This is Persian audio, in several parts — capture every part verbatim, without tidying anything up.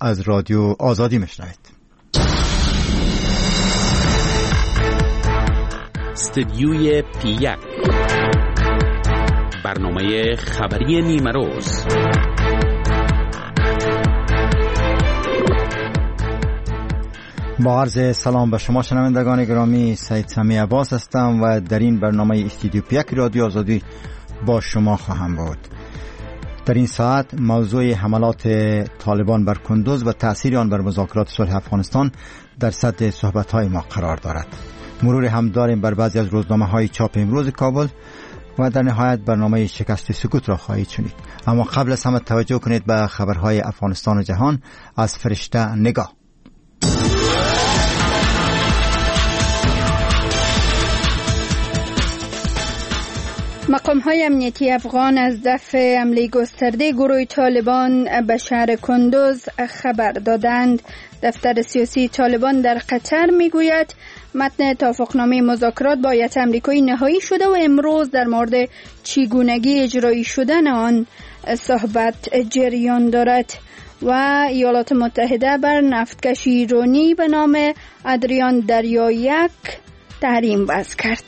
از رادیو آزادی میشنوید. استدیوی پی یک، برنامه خبری نیمه روز. با عرض سلام به شما شنوندگان گرامی، سید سمی عباس هستم و در این برنامه استدیو پی یک رادیو آزادی با شما خواهم بود. در این ساعت موضوع حملات طالبان بر کندوز و تأثیر آن بر مذاکرات صلح افغانستان در صدر صحبت‌های ما قرار دارد. مرور هم داریم بر بعضی از روزنامه‌های چاپ امروز کابل و در نهایت برنامه شکست سکوت را خواهید شنید. اما قبل از همه توجه کنید به خبرهای افغانستان و جهان از فرشته نگاه. مقام‌های امنیتی افغان از دفع حمله گسترده گروه طالبان به شهر کندوز خبر دادند. دفتر سیاسی طالبان در قطر میگوید متن توافقنامه مذاکرات با هیئت آمریکایی نهایی شده و امروز در مورد چگونگی اجرایی شدن آن صحبت جریان دارد. و ایالات متحده بر نفتکش ایرانی به نام ادریان دریا یک تحریم وضع کرد.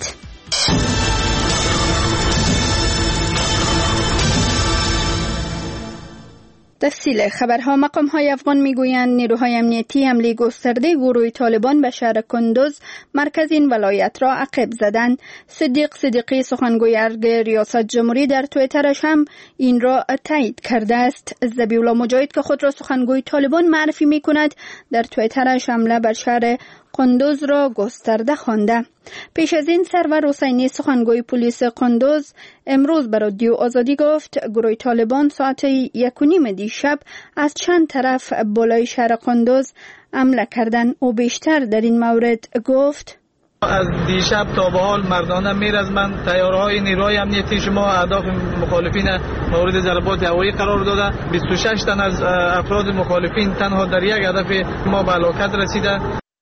تفصیل خبرها. مقام‌های افغان میگویند نیروهای امنیتی حمله گسترده گروه طالبان به شهر کندوز مرکز این ولایت را عقب زدند. صدیق صدیقی سخنگوی ارگ ریاست جمهوری در توییترش هم این را تایید کرده است. ذبیح الله مجاهد که خود را سخنگوی طالبان معرفی میکند در توییترش حمله بر شهر کندوز را گسترده خوانده. پیش از این سرور حسینی سخنگوی پلیس کندوز امروز به رادیو آزادی گفت گروه طالبان ساعت یک و نیم دیشب از چند طرف بالای شهر کندوز حمله کردند. او بیشتر در این مورد گفت: از دیشب تا به حال مردانه میرزمند. تیارهای نیروهای امنیتی شما اهداف مخالفین مورد ضربات هوایی قرار داده. بیست و شش تن از افراد مخالفین تنها در یک هدف ما به هلاکت رسیده.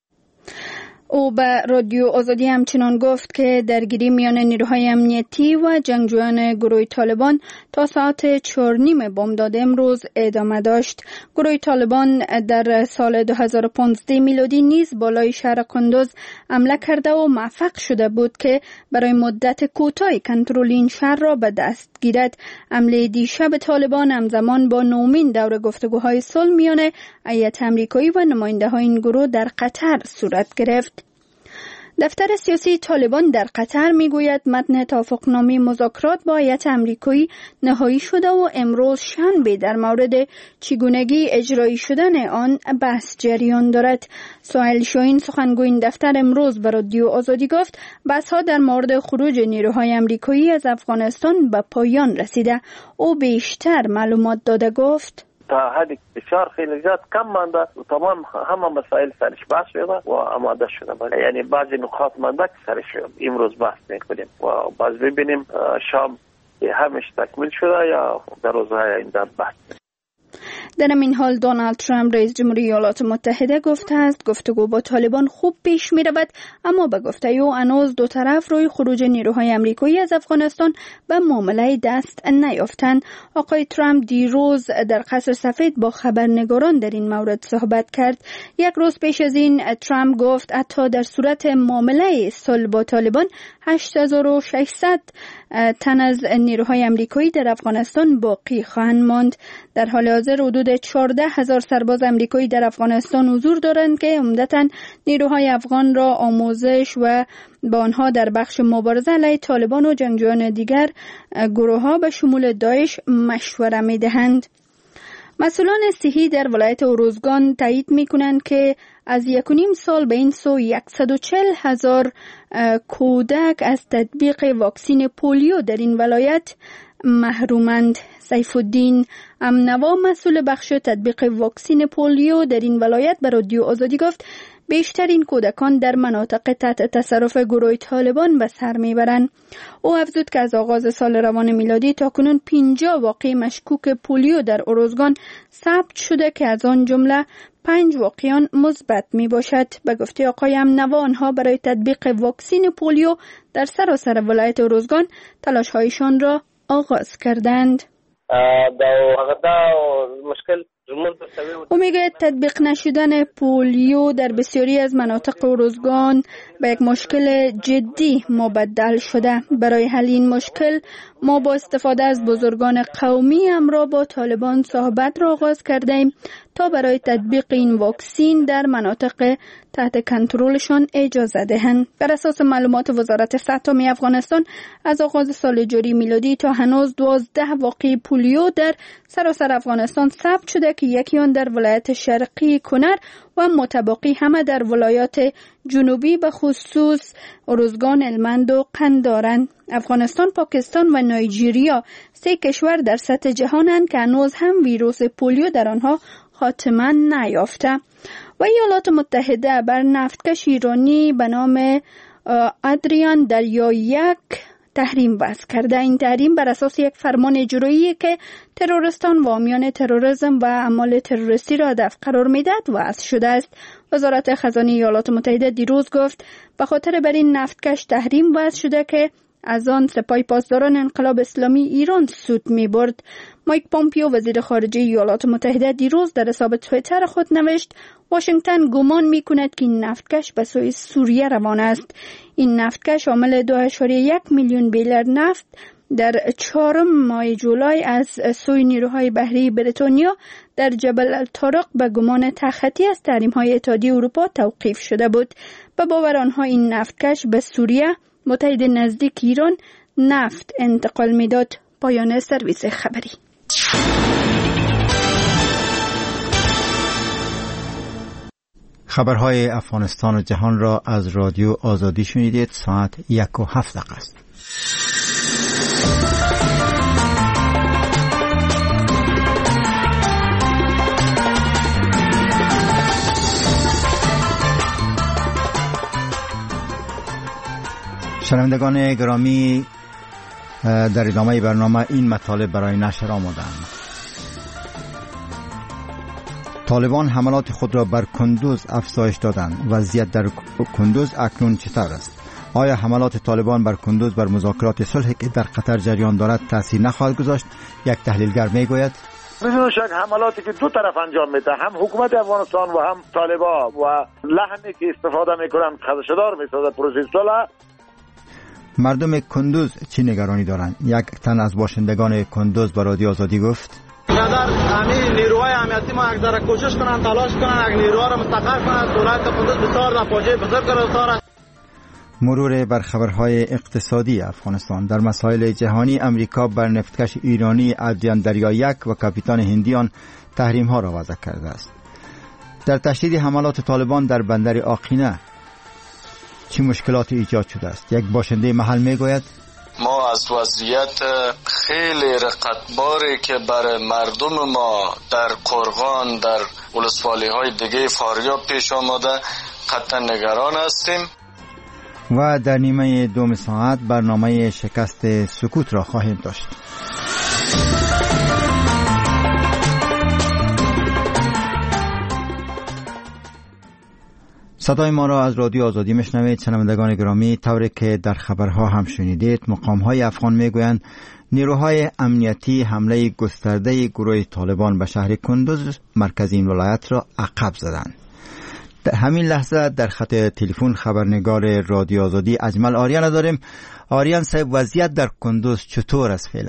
او به رادیو آزادی همچنان گفت که درگیری میان نیروهای امنیتی و جنگجویان گروه طالبان تا ساعت چهار نیم بامداد امروز ادامه داشت. گروه طالبان در سال دو هزار و پانزده میلادی نیز بالای شهر کندوز حمله کرده و موفق شده بود که برای مدت کوتاهی کنترل این شهر را به دست گیرد. حمله دیشب طالبان همزمان با نومین دور گفتگوهای صلح میان هیئت آمریکایی و نماینده‌های این گروه در قطر صورت گرفت. دفتر سیاسی طالبان در قطر میگوید متن توافقنامه مذاکرات با هیئت آمریکایی نهایی شده و امروز شنبه در مورد چگونگی اجرایی شدن آن بحث جریان دارد. سهیل شاهین سخنگوی این دفتر امروز به رادیو آزادی گفت بحث‌ها در مورد خروج نیروهای آمریکایی از افغانستان به پایان رسیده. او بیشتر معلومات داده گفت: تا حدی بسیار خیلی زیاد کم مانده و تمام همه مسائل سرش بحث شده و آماده شده. یعنی بعضی نکات مانده که سرش امروز بحث میکنیم و باز ببینیم شام همش تکمیل شده یا در روزهای آینده بحث. در این حال دونالد ترامپ رئیس جمهوری ایالات متحده گفته است گفتگو با طالبان خوب پیش می رود، اما به گفته او هنوز دو طرف روی خروج نیروهای آمریکایی از افغانستان به معامله دست نیافتند. آقای ترامپ دیروز در قصر سفید با خبرنگاران در این مورد صحبت کرد. یک روز پیش از این ترامپ گفت حتی در صورت معامله صلح با طالبان هشت هزار و ششصد تن از نیروهای آمریکایی در افغانستان باقی خواهند ماند. در حال حاضر حدود چهارده هزار سرباز آمریکایی در افغانستان حضور دارند که عمدتاً نیروهای افغان را آموزش و با آنها در بخش مبارزه علیه طالبان و جنگجویان دیگر گروه‌ها به شمول داعش مشوره می‌دهند. مسئولان صحی در ولایت اروزگان تایید می‌کنند که از یک و نیم سال به این سو صد و چهل هزار کودک از تطبیق واکسین پولیو در این ولایت محرومند. سیف الدین امنوا مسئول بخش تطبیق واکسین پولیو در این ولایت به رادیو آزادی گفت بیشتر این کودکان در مناطق تحت تصرف گروه طالبان به سر میبرند. او افزود که از آغاز سال روان میلادی تا کنون پنجاه واقعه مشکوک پولیو در اروزگان ثبت شده که از آن جمله پنج واقعیان مثبت می باشد. به گفته آقای امنوا آنها برای تطبیق واکسین پولیو در سراسر ولایت اروزگان تلاش‌هایشان را آغاز کردند. دا هغه دا مشکل او میگه تطبیق نشدن پولیو در بسیاری از مناطق و روزگان به یک مشکل جدی مبدل شده. برای حل این مشکل ما با استفاده از بزرگان قومی همراه با طالبان صحبت را آغاز کرده ایم تا برای تطبیق این واکسین در مناطق تحت کنترلشان اجازه دهند. بر اساس معلومات وزارت صحت عامه افغانستان از آغاز سال جاری میلادی تا هنوز دوازده واقعه پولیو در سراسر افغانستان ثبت شده که یکی آن در ولایت شرقی کنر و متبقی همه در ولایات جنوبی به خصوص ارزگان، هلمند و قندارند. افغانستان، پاکستان و نایجیریا سه کشور در سطح جهانند که هنوز هم ویروس پولیو در آنها خاتمه نیافته. و ایالات متحده بر نفتکش ایرانی به نام ادریان دریا یک تحریم وضع کرده. این تحریم بر اساس یک فرمان اجرایی که تروریستان و حامیان تروریسم و اعمال تروریستی را هدف قرار میدهد وضع شده است. وزارت خزانه ایالات متحده دیروز گفت به خاطر بر این نفتکش تحریم وضع شده که از آن سپاه پاسداران انقلاب اسلامی ایران سود می برد. مایک پومپیو وزیر خارجه ایالات متحده دیروز در حساب توییتر خود نوشت واشنگتن گمان می کند که این نفتکش به سوی سوریه روانه است. این نفتکش حامل دو اشاریه یک میلیون بیرل نفت در چهارم ماه جولای از سوی نیروهای بحری بریتانیا در جبل الطارق به گمان تخطی از تحریم‌های اتحادیه اروپا توقیف شده بود. به باور آنها این نفتکش به سوریه متحد نزدیک ایران نفت انتقال میداد. پایان سرویس خبری. خبرهای افغانستان و جهان را از رادیو آزادی شنیدید. ساعت یک و هفت دقیقه است. شنوندگان گرامی، در ادامه برنامه این مطالب برای نشر آمدند. طالبان حملات خود را بر کندوز افزایش دادند. وضعیت در کندوز اکنون چطور است؟ آیا حملات طالبان بر کندوز بر مذاکرات صلح که در قطر جریان دارد تاثیر نخواهد گذاشت؟ یک تحلیلگر میگوید بدون شک حملاتی که دو طرف انجام میده، هم حکومت افغانستان و هم طالبان و لحنی که استفاده میکنن خدشه‌دار میسازه پروسه صلح. مردم کندوز چی نگرانی دارند؟ یک تن از باشندگان کندوز به رادیو آزادی گفت اگر همین نیروهای امنیتی ما یک ذره کوشش کنن، تلاش کنن، یک نیروها را مستقر کنن، ولایت کندوز بسیار در فاجعه بزرگ رسانده. مرور بر خبرهای اقتصادی افغانستان. در مسائل جهانی امریکا بر نفتکش ایرانی ادریان دریا یک و کاپیتان هندیان تحریم ها را وضع کرده است. در تشدید حملات طالبان در بندر آقینه چه مشکلات ایجاد شده است؟ یک باشنده محل میگوید ما از وضعیت خیلی رقتباری که برای مردم ما در قرغان، در ولسوالی های دیگه فاریاب پیش آمده قطعا نگران هستیم. و در نیمه دوم ساعت برنامه شکست سکوت را خواهیم داشت. صدای ما را از رادیو آزادی میشنوید. شنوندگان گرامی، طوری که در خبرها هم شنیدید، مقام‌های افغان میگویند نیروهای امنیتی حمله گسترده گروه طالبان به شهر کندوز مرکز این ولایت را عقب زدند. در همین لحظه در خط تلفن خبرنگار رادیو آزادی اجمل آریان داریم. آریان صاحب، وضعیت در کندوز چطور است فعلا؟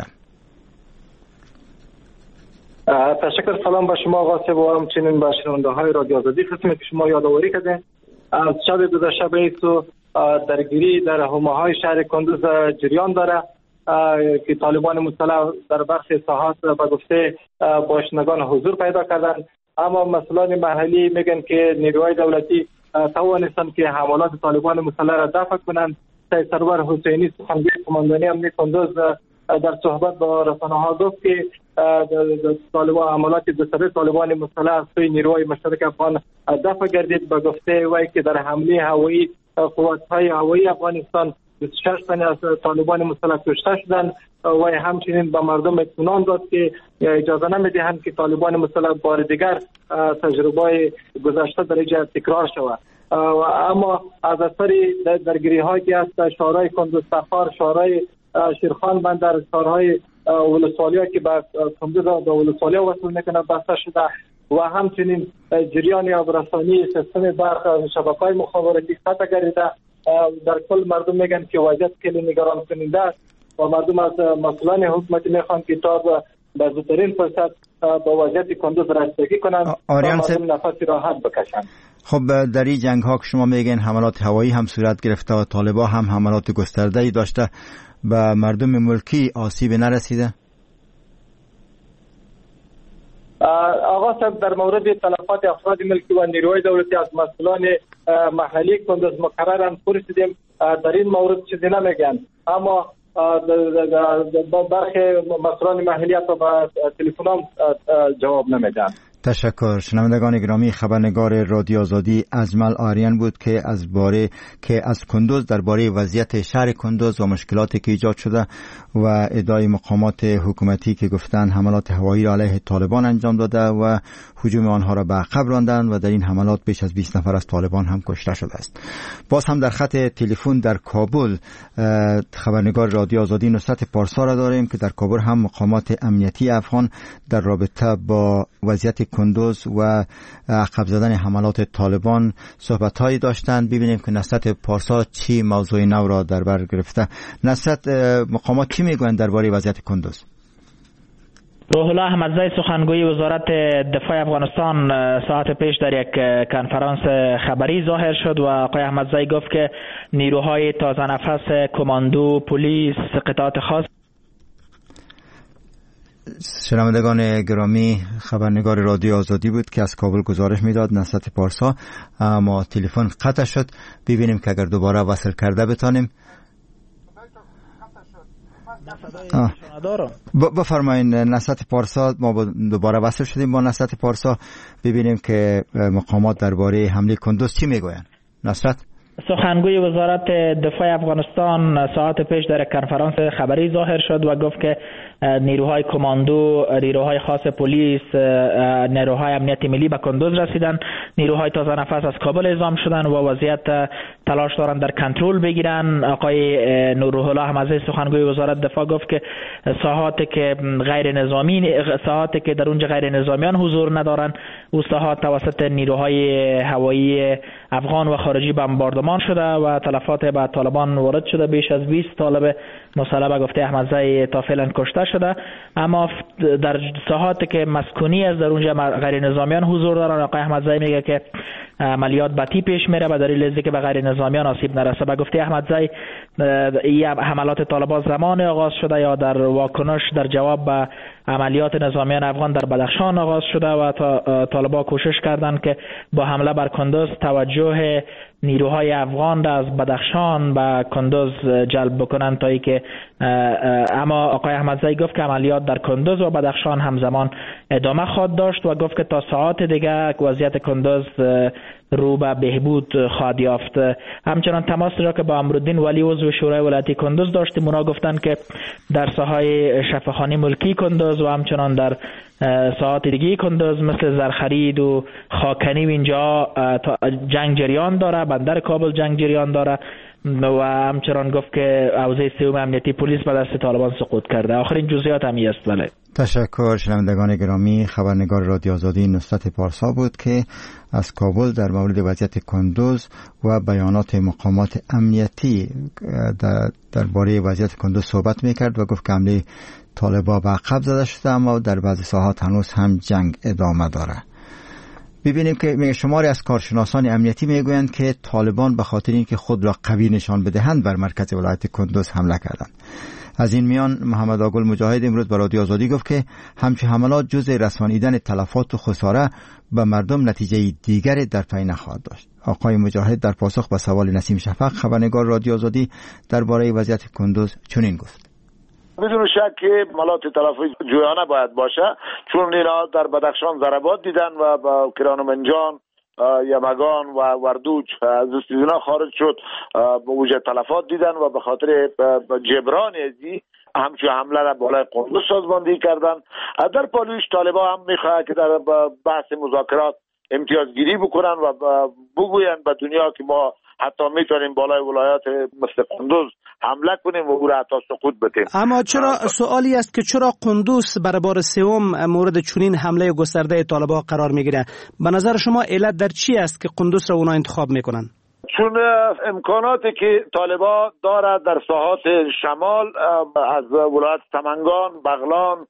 تشکر. سلام به شما آقا صاحب و همچنین به شنونده‌های رادیو آزادی. خدمت شما یادآوری کردین از شب گذشته به سو درگیری در حومه‌های شهر کندوز جریان داره که طالبان مسلح در برخی ساحات به گفته باشندگان حضور پیدا کردند، اما مسئولان محلی میگن که نیروهای دولتی توانستند که حملات طالبان مسلح را دفع کنند. سید سرور حسینی سخنگوی قماندانی امنیت کندوز در صحبت با رسانه‌ها گفت که طالبان حملات گسترده طالبان مسلح سوی نیروهای مشترک افغان دفع گردید. به گفته وی که در حمله هوایی قوات‌های هوایی افغانستان بیست و شش تن از طالبان مسلح کشته شدند. وی همچنین به مردم اطمینان داد که اجازه نمیدهند که طالبان مسلح بار دیگر تجربه گذشته در اینجا تکرار شود. اما از اثر درگیری هایی که از شهرهای کندوز، سفر، شهرهای شیرخان بندر، شهرهای ولسوالی که به کندوز به ولسوالی وصل میکنه بسته شده و همچنین جریان آبرسانی سیستم برق شبکه‌های مخابراتی قطع گردیده. در کل مردم میگن که وضعیت خیلی نگران کننده است و مردم از مسئولان حکومت میخوان که تا به زودترین فرصت به وضعیت کندوز رسیدگی کنند و مردم نفس راحت بکشند. خب در این جنگ ها که شما میگین حملات هوایی هم صورت گرفته و طالبان هم حملات گسترده‌ای داشته، به مردم ملکی آسیب نرسیده؟ آقا صاحب در مورد تلفات افراد ملکی و نیروهای دولتی از مسئولان محلی کندوز مقررن پرسیدیم، در این مورد چیزی نمیگن، اما برخی مسئولان محلی حتی به تلفن هم جواب نمیدن. تشکر. شنوندگان گرامی، خبرنگار رادیو آزادی اجمل آریان بود که از باره که از کندوز درباره وضعیت شهر کندوز و مشکلاتی که ایجاد شده و ادعای مقامات حکومتی که گفتن حملات هوایی را علیه طالبان انجام داده و هجوم آنها را به عقب راندند و در این حملات بیش از بیست نفر از طالبان هم کشته شده است. باز هم در خط تلفن در کابل خبرنگار رادیو آزادی نصرت پارسا را داریم که در کابل هم مقامات امنیتی افغان در رابطه با وضعیت کندوز و عقب زدن حملات طالبان صحبت‌هایی داشتند. ببینیم که نصرت پارسا چی موضوع نو را در بر گرفته. نصرت، مقامات چی میگویند درباره وضعیت کندوز؟ روح الله احمدزی سخنگوی وزارت دفاع افغانستان ساعت پیش در یک کنفرانس خبری ظاهر شد و آقای احمدزی گفت که نیروهای تازه نفس کماندو، پلیس، قطعات خاص. شنوندگان گرامی، خبرنگار رادیو آزادی بود که از کابل گزارش میداد نصرت پارسا، اما تلفن قطع شد. ببینیم که اگر دوباره وصل کرده بتانیم. بفرمایین نصرت پارسا. ما دوباره وصل شدیم با نصرت پارسا. ببینیم که مقامات درباره حمله کندوز چی میگویند. نصرت. سخنگوی وزارت دفاع افغانستان ساعت پیش در کنفرانس خبری ظاهر شد و گفت که نیروهای کماندو، نیروهای خاص پلیس، نیروهای امنیت ملی به کندوز رسیدن. نیروهای تازه نفس از کابل اعزام شدن و وضعیت تلاش دارن در کنترل بگیرن. آقای نورالله احمدزی سخنگوی وزارت دفاع گفت که ساحاتی که غیر نظامی ساحاتی که در اونجا غیر نظامیان حضور ندارن، او ساحات توسط نیروهای هوایی افغان و خارجی بمباردمان شده و تلفات به طالبان وارد شده. بیش از بیست طالب مسلح به گفته احمدزی تا فعلا کشته شده، اما در ساحاتی که مسکونی از در اونجا غیر نظامیان حضور دارن، آقای احمدزی میگه که عملیات بتی پیش میره به دلیل اینکه به غیر نظامیان آسیب نرسه. به گفته احمدزی این حملات طالبان زمان آغاز شده یا در واکنش در جواب به عملیات نظامیان افغان در بدخشان آغاز شده و طالبان کوشش کردند که با حمله بر کندوز توجه نیروهای افغان را از بدخشان به کندوز جلب بکنند تا اینکه اما آقای احمدزی گفت که عملیات در کندوز و بدخشان همزمان ادامه خواهد داشت و گفت که تا ساعات دیگه وضعیت کندوز رو به بهبود خواهد یافت. همچنان تماس را که با امرالدین ولی عضو شورای ولایتی کندوز داشتیم، اونا گفتند که در ساحای شفاخانه ملکی کندوز و همچنان در ساحات دیگه کندوز مثل زرخرید و خاکنی و اینجا جنگ جریان داره، بندر کابل جنگ جریان داره و همچنان گفت که حوزه سوم امنیتی پلیس به دست طالبان سقوط کرده. آخرین جزئیات همی است. بله. تشکر. شنوندگان گرامی، خبرنگار رادیو آزادی نصرت پارسا بود که از کابل در مورد وضعیت کندوز و بیانات مقامات امنیتی درباره وضعیت کندوز صحبت میکرد و گفت که حمله طالبان به عقب زده شده، اما در بعضی ساحات هنوز هم جنگ ادامه داره. ببینیم که شماری از کارشناسان امنیتی میگویند که طالبان به خاطر اینکه خود را قوی نشان بدهند بر مرکز ولایت کندوز حمله کردند. از این میان محمد آگل مجاهد امروز به رادیو آزادی گفت که همچین حملات جزء رسانیدن تلفات و خساره به مردم نتیجه دیگری در پی نخواهد داشت. آقای مجاهد در پاسخ به سوال نسیم شفق خبرنگار رادیو آزادی درباره وضعیت کندوز چنین گفت: بدون شک که حملات تلفات جویانه باید باشه، چون اینا در بدخشان ضربات دیدن و با کرانومنجان، یمگان و وردوج از اینا خارج شد، به وجه تلفات دیدن و به خاطر جبران ازی همچون حمله را بالای کندوز سازماندهی کردن. در پالویش طالبان هم میخواه که در بحث مذاکرات امتیازگیری بکنن و بگوین به دنیا که ما حتی میتونیم بالای ولایات مثل قندوز حمله کنیم و او را حتی سقوط بدیم. اما چرا سوالی است که چرا قندوز برای بار سوم مورد چنین حمله گسترده طالبان قرار میگیره؟ به نظر شما علت در چی است که قندوز را اونا انتخاب میکنن؟ چون امکاناتی که طالبان دارد در ساحات شمال از ولایت سمنگان، بغلان،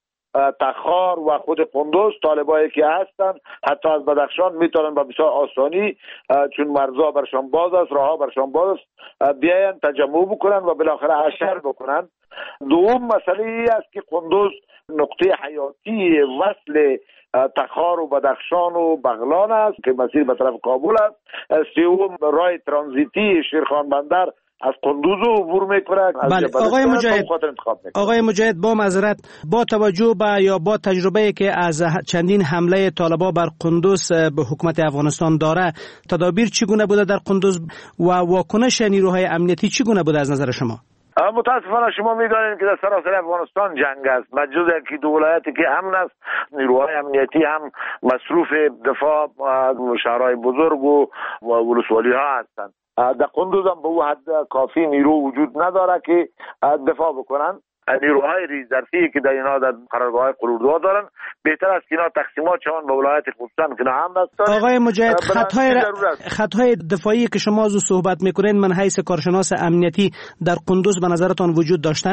تخار و خود قندوز طالبایی که هستند حتی از بدخشان میتونن با بسیار آسانی چون مرزها برشان باز است، راهها برشان باز است بیاین تجمع بکنن و بالاخره حشر بکنن. دوم مسئله ای است که قندوز نقطه حیاتی وصل تخار و بدخشان و بغلان است که مسیر به طرف کابل است. سوم راه ترانزیتی شیرخان بندر از قندوز عبور میکنه. بله آقای مجاهد، آقای مجاهد با معذرت، با توجه به یا با تجربه که از چندین حمله طالبان بر قندوز به حکومت افغانستان داره، تدابیر چگونه بوده در قندوز و واکنش نیروهای امنیتی چگونه بوده از نظر شما؟ متاسفانه شما میدانید که در سراسر افغانستان جنگ است، مجز که دو ولایتی که امن است نیروهای امنیتی هم مصروف دفاع از شهرهای بزرگ و ولسوالی ها هستند. در قندوز هم به او حد کافی نیرو وجود نداره که دفاع بکنن. نیروهای ریزرفی که در اینا در قرارگاه قلوردوا دارن بهتر است که اینا تقسیمات شوند به ولایت خصوصا که نه هم است. آقای مجاهد، خطهای خطهای دفاعی که شما از او صحبت میکنین من حیث کارشناس امنیتی در قندوز به نظرتان وجود داشته؟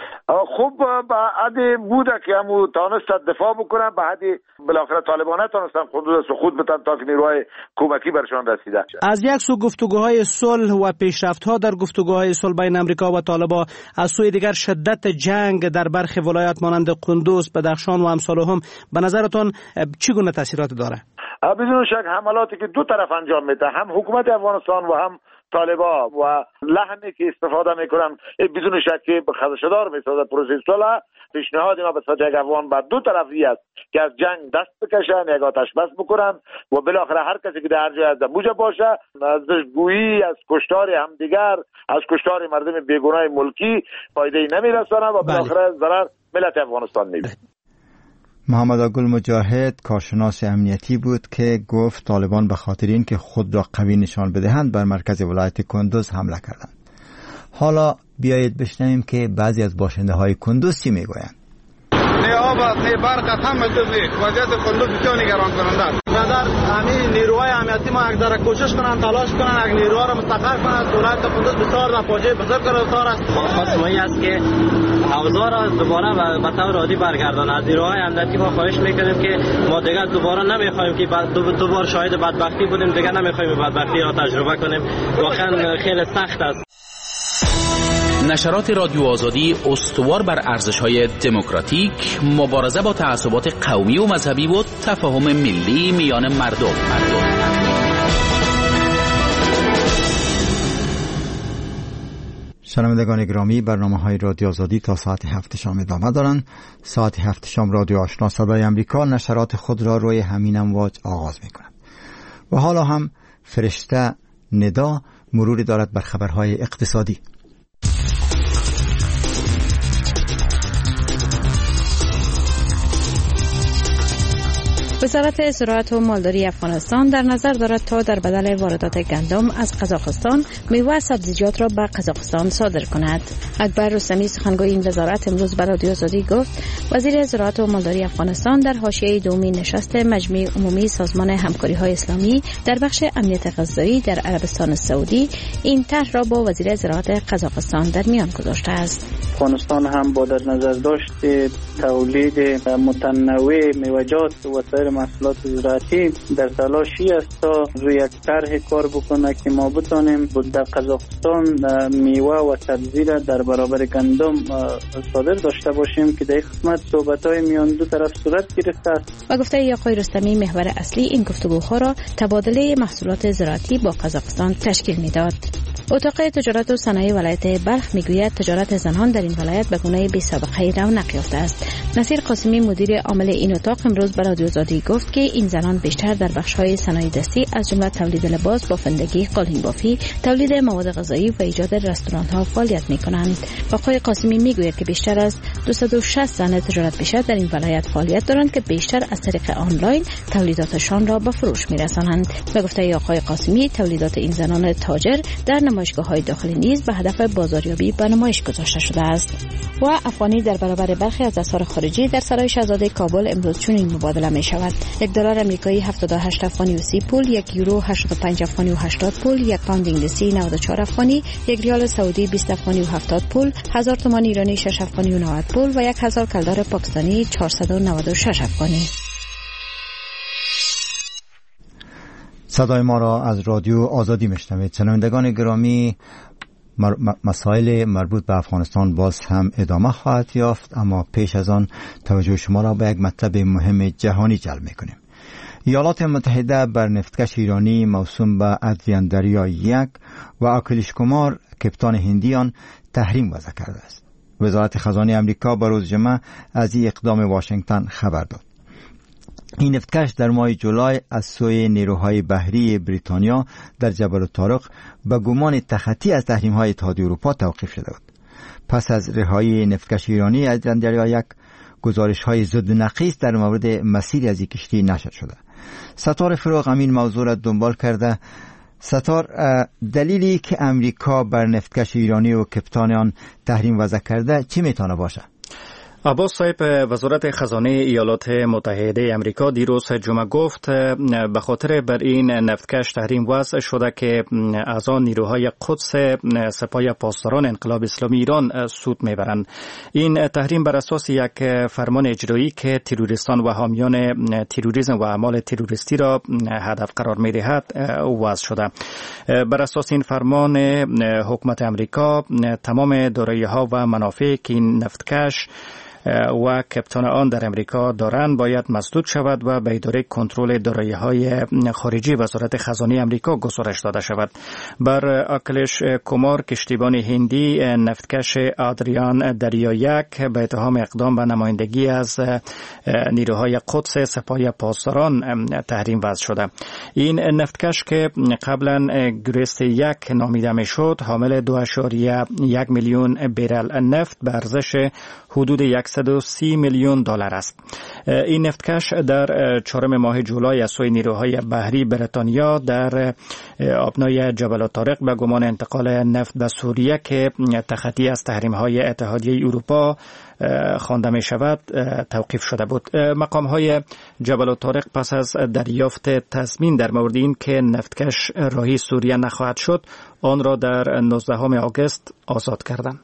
خوب به حد بوده که همو تانست دفاع بکنن، به حد بالاخره طالبان تانستن قندوز سقوط بدن تا که نیروهای کمکی برشان رسیده. از یک سو گفتگوهای صلح و پیشرفت‌ها در گفتگوهای صلح بین امریکا و طالبان، از سوی دیگر شدت جنگ در برخی ولایات مانند قندوز، بدخشان و امثالهم به نظرتان چگونه تاثیرات داره؟ بدون شک حملاتی که دو طرف انجام میده، هم حکومت افغانستان و هم طالبان و لحنی که استفاده میکنن بدون شک که خدشه‌دار میسازه پروسه صلح. پیشنهاد ما به صورت یک افغان بر دو طرفی است که از جنگ دست بکشن، یک آتش بس بکنن و بالاخره هر کسی که در جای از موجه باشه از گویی از کشتار همدیگر، از کشتار مردم بیگناه ملکی فایده نمیرسونه و بالاخره ضرر ملت افغانستان میبینه. محمد گل مجاهد کارشناس امنیتی بود که گفت طالبان به خاطر این که خود را قوی نشان بدهند بر مرکز ولایت کندوز حمله کردند. حالا بیایید بشنویم که بعضی از باشنده های کندوز چی میگویند. نه آب است، نه برق است، همه چیز وضعیت کندوز بسیار نگران کننده است. نظر همین نیروهای امنیتی ما یک ذره کوشش کنن، تلاش کنن یک نیروها را مستقر کنن. ولایت کندوز بسیار در فاجعه بزرگ گرفتار است. خواست ما این است که حوزه را دوباره به طور عادی برگردانه. از نیروهای امنیتی ما خواهش میکنیم که ما دیگه دوباره نمیخوایم که دوباره شاهد بدبختی بودیم، دیگه نمیخوایم بدبختی را تجربه کنیم. واقعا خیلی سخت است. نشرات رادیو آزادی استوار بر ارزش‌های دموکراتیک، مبارزه با تعصبات قومی و مذهبی و تفاهم ملی میان مردم. شنوندگان گرامی، برنامه‌های رادیو آزادی تا ساعت هفت شام ادامه دارند. ساعت هفت شام رادیو آشنا صدای آمریکا نشرات خود را روی همین امواج آغاز می‌کند. و حالا هم فرشته ندا مروری دارد بر خبرهای اقتصادی. وزارت زراعت و مالداری افغانستان در نظر دارد تا در بدل واردات گندم از قزاقستان میوه و سبزیجات را به قزاقستان صادر کند. اکبر رستمی سخنگوی این وزارت امروز به رادیو آزادی گفت وزیر زراعت و مالداری افغانستان در حاشیه دومین نشست مجمع عمومی سازمان همکاری‌های اسلامی در بخش امنیت غذایی در عربستان سعودی این طرح را با وزیر زراعت قزاقستان در میان گذاشته است. افغانستان هم با در نظر داشت تولید متنوع میوه‌جات و سایر محصولات زراعتی در تلاشی است تا روی یک طرح کار بکنه که ما بتانیم در قزاقستان میوه و سبزی را در برابر گندم صادر داشته باشیم که در قسمت صحبت‌های میان دو طرف صورت گرفته است. و گفته آقای رستمی محور اصلی این گفتگوها را تبادله محصولات زراعتی با قزاقستان تشکیل میداد. اتاق تجارت و صنایع ولایت بلخ میگوید تجارت زنان در این ولایت به گونه بی سابقه رونق یافته است. نصیر قاسمی مدیر عامل این اتاق امروز به رادیو آزادی گفت که این زنان بیشتر در بخش‌های صنایع دستی از جمله تولید لباس، بافندگی، قالین بافی، تولید مواد غذایی و ایجاد رستوران‌ها فعالیت می‌کنند. آقای قاسمی میگوید که بیشتر از دویست و شصت زن تجارت پیشه در این ولایت فعالیت دارند که بیشتر از طریق آنلاین تولیداتشان را به فروش می‌رسانند. به گفته آقای قاسمی تولیدات این زنان تاجر در نمایشگاه‌های داخلی نیز به هدف بازاریابی به نمایش گذاشته شده است. و افغانی در برابر برخی از اسعار خارجی در سرای شاهزاده کابل امروز چنین مبادله می شود: یک دلار آمریکایی هفتاد و هشت افغانی و سی پول، یک یورو هشتاد و پنج افغانی و هشتاد پول، یک پوند انگلیسی نود و چهار افغانی، یک ریال سعودی بیست افغانی و هفتاد پول، هزار تومان ایرانی شش افغانی و نود پول و یک هزار کلدار پاکستانی چهارصد و نود و شش افغانی. صدای ما را از رادیو آزادی میشنوید. شنوندگان گرامی، مسائل مربوط به افغانستان باز هم ادامه خواهد یافت، اما پیش از آن توجه شما را به یک مطلب مهم جهانی جلب میکنیم. ایالات متحده بر نفتکش ایرانی موسوم به ادریان دریا یک و آکیلیش کمار کپتان هندیان تحریم وضع کرده است. وزارت خزانه امریکا به روز جمعه از این اقدام واشنگتن خبر داد. این نفتکش در ماه جولای از سوی نیروهای بحری بریتانیا در جبل الطارق به گمان تخطی از تحریم‌های اتحادیه اروپا توقیف شده بود. پس از رهایی نفتکش ایرانی از دریا یک، گزارش‌های ضد نقیص در مورد مسیر از این کشتی نشر شده. ستار فروغ این موضوع را دنبال کرده. ستار، دلیلی که امریکا بر نفتکش ایرانی و کپتان آن تحریم وضع کرده چی میتونه باشه؟ عباس صاحب، وزارت خزانه ایالات متحده امریکا دیروز جمعه گفت به خاطر بر این نفتکش تحریم وضع شده که از آن نیروهای قدس سپاه پاسداران انقلاب اسلامی ایران سود میبرند. این تحریم بر اساس یک فرمان اجرایی که تروریستان و حامیان تروریسم و اعمال تروریستی را هدف قرار میدهد وضع شده. بر اساس این فرمان حکومت امریکا تمام دارایی‌ها و منافعی که این نفتکش و کپتان آن در امریکا دارند باید مسدود شود و به اداره کنترل دارایی‌های خارجی وزارت خزانه امریکا گزارش داده شود. بر آکیلیش کمار کشتیبان هندی نفتکش آدریان دریا یک به اتهام اقدام به نمایندگی از نیروهای قدس سپاه پاسداران تحریم وضع شده. این نفتکش که قبلا گریست یک نامیده میشد حامل دو اشاریه یک میلیون بیرل نفت به ارزش حدود صد و سی میلیون دلار است. این نفتکش در چهارم ماه جولای از سوی نیروهای بحری بریتانیا در آبنای جبل الطارق به گمان انتقال نفت به سوریه که تخطی از تحریم‌های اتحادیه اروپا خوانده می شود توقیف شده بود. مقام‌های جبل الطارق پس از دریافت تضمین در مورد این که نفتکش راهی سوریه نخواهد شد آن را در نوزدهم آگوست آزاد کردند.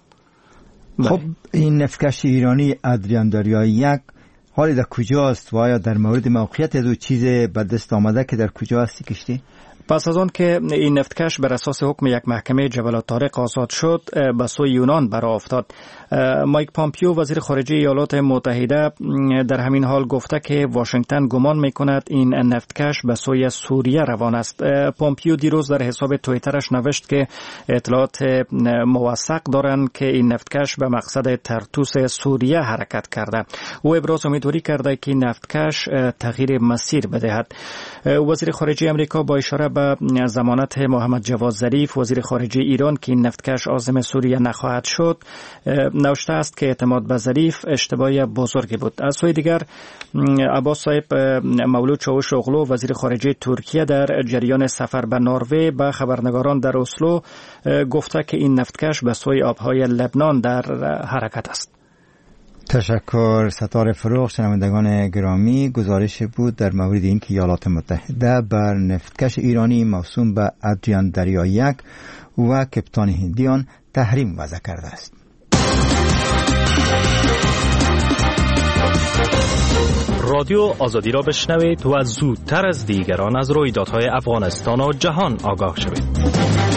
خب این نفتکش ایرانی ادریان دریا یک حالی در کجاست و آیا در مورد موقعیت از او چیز به دست آمده که در کجا هستی کشتی؟ پس از آن که این نفتکش بر اساس حکم یک محکمه جبل الطارق آزاد شد به سوی یونان برآ افتاد. مایک پامپیو وزیر خارجه ایالات متحده در همین حال گفته که واشنگتن گمان میکند این نفتکش به سوی سوریه روان است. پامپیو دیروز در حساب توییترش نوشت که اطلاعات موثق دارند که این نفتکش به مقصد ترتوس سوریه حرکت کرده. او ابراز امیدواری کرده که این نفتکش تغییر مسیر بدهد. وزیر خارجه آمریکا با اشاره به ضمانت محمد جواد ظریف وزیر خارجه ایران که این نفتکش عازم سوریه نخواهد شد نوشته است که اعتماد به ظریف اشتباه بزرگی بود. از سوی دیگر عباس صاحب، مولود چاوش اغلو وزیر خارجه ترکیه در جریان سفر به نروژ به خبرنگاران در اسلو گفته که این نفتکش به سوی آبهای لبنان در حرکت است. تشکر ستاره فروغ. شنوندگان گرامی، گزارش بود در مورد اینکه ایالات متحده بر نفتکش ایرانی موسوم به ادریان دریا یک و کپتان هندیان تحریم وضع کرده است. رادیو آزادی را بشنوید و زودتر از دیگران از رویدادهای افغانستان و جهان آگاه شوید.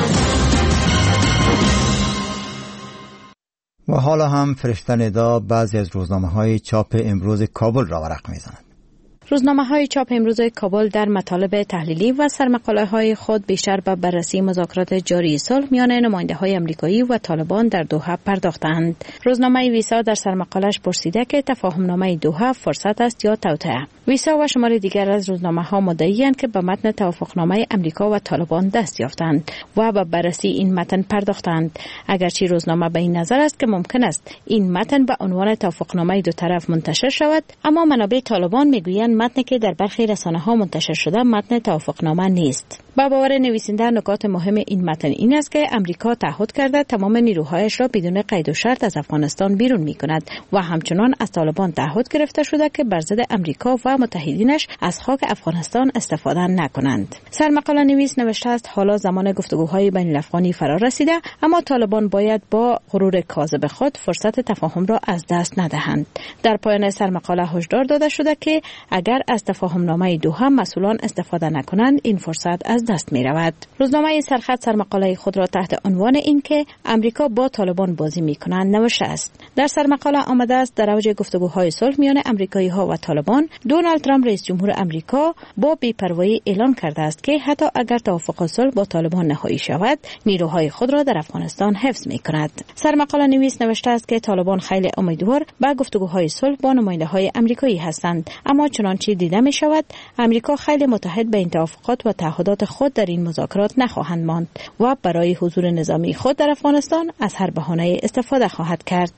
و حالا هم فرشته ندا بعضی از روزنامه‌های چاپ امروز کابل را ورق می‌زند. روزنامه‌های چاپ امروز کابل در مطالب تحلیلی و سرمقاله‌های خود بیشتر به بررسی مذاکرات جاری صلح میان نماینده‌های آمریکایی و طالبان در دوحه پرداختند. روزنامه ویسا در سرمقاله‌اش پرسیده که تفاهمنامه دوحه فرصت است یا توطئه. ویسا و شمار دیگر از روزنامه‌ها مدعی‌اند که به متن توافقنامه آمریکا و طالبان دست یافتند و به بررسی این متن پرداختند. اگرچه روزنامه به این نظر است که ممکن است این متن به عنوان توافقنامه دو طرف منتشر شود، اما منابع طالبان میگویند متنی که در برخی رسانه‌ها منتشر شده متن توافقنامه نیست. با باور نویسنده نکات مهم این متن این است که امریکا تعهد کرده تمام نیروهایش را بدون قید و شرط از افغانستان بیرون می‌کند و همچنان از طالبان تعهد گرفته شده که بر ضد امریکا و متحدینش از خاک افغانستان استفاده نکنند. سرمقاله نویس نوشته است حالا زمان گفتگوهای بین الافغانی فرا رسیده، اما طالبان باید با غرور کاذب خود فرصت تفاهم را از دست ندهند. در پایان سرمقاله هشدار داده شده که اگر از تفاهمنامه دوحه مسئولان استفاده نکنند این فرصت از دست می رود. روزنامه سرخط سرمقاله خود را تحت عنوان اینکه امریکا با طالبان بازی می کنند نوشته است. در سرمقاله آمده است در اوج گفتگوهای صلح میان امریکایی ها و طالبان، دونالد ترامپ رئیس جمهور امریکا با بی‌پروایی اعلان کرده است که حتی اگر توافق صلح با طالبان نهایی شود، نیروهای خود را در افغانستان حفظ می کند. سرمقاله نویس نوشته است که طالبان خیلی امیدوار به گفتگوهای صلح با نماینده‌های امریکایی هستند، اما چنانچه دیده می شود امریکا خیلی متحد به این توافقات و تعهدات خود در این مذاکرات نخواهند ماند و برای حضور نظامی خود در افغانستان از هر بهانه استفاده خواهد کرد.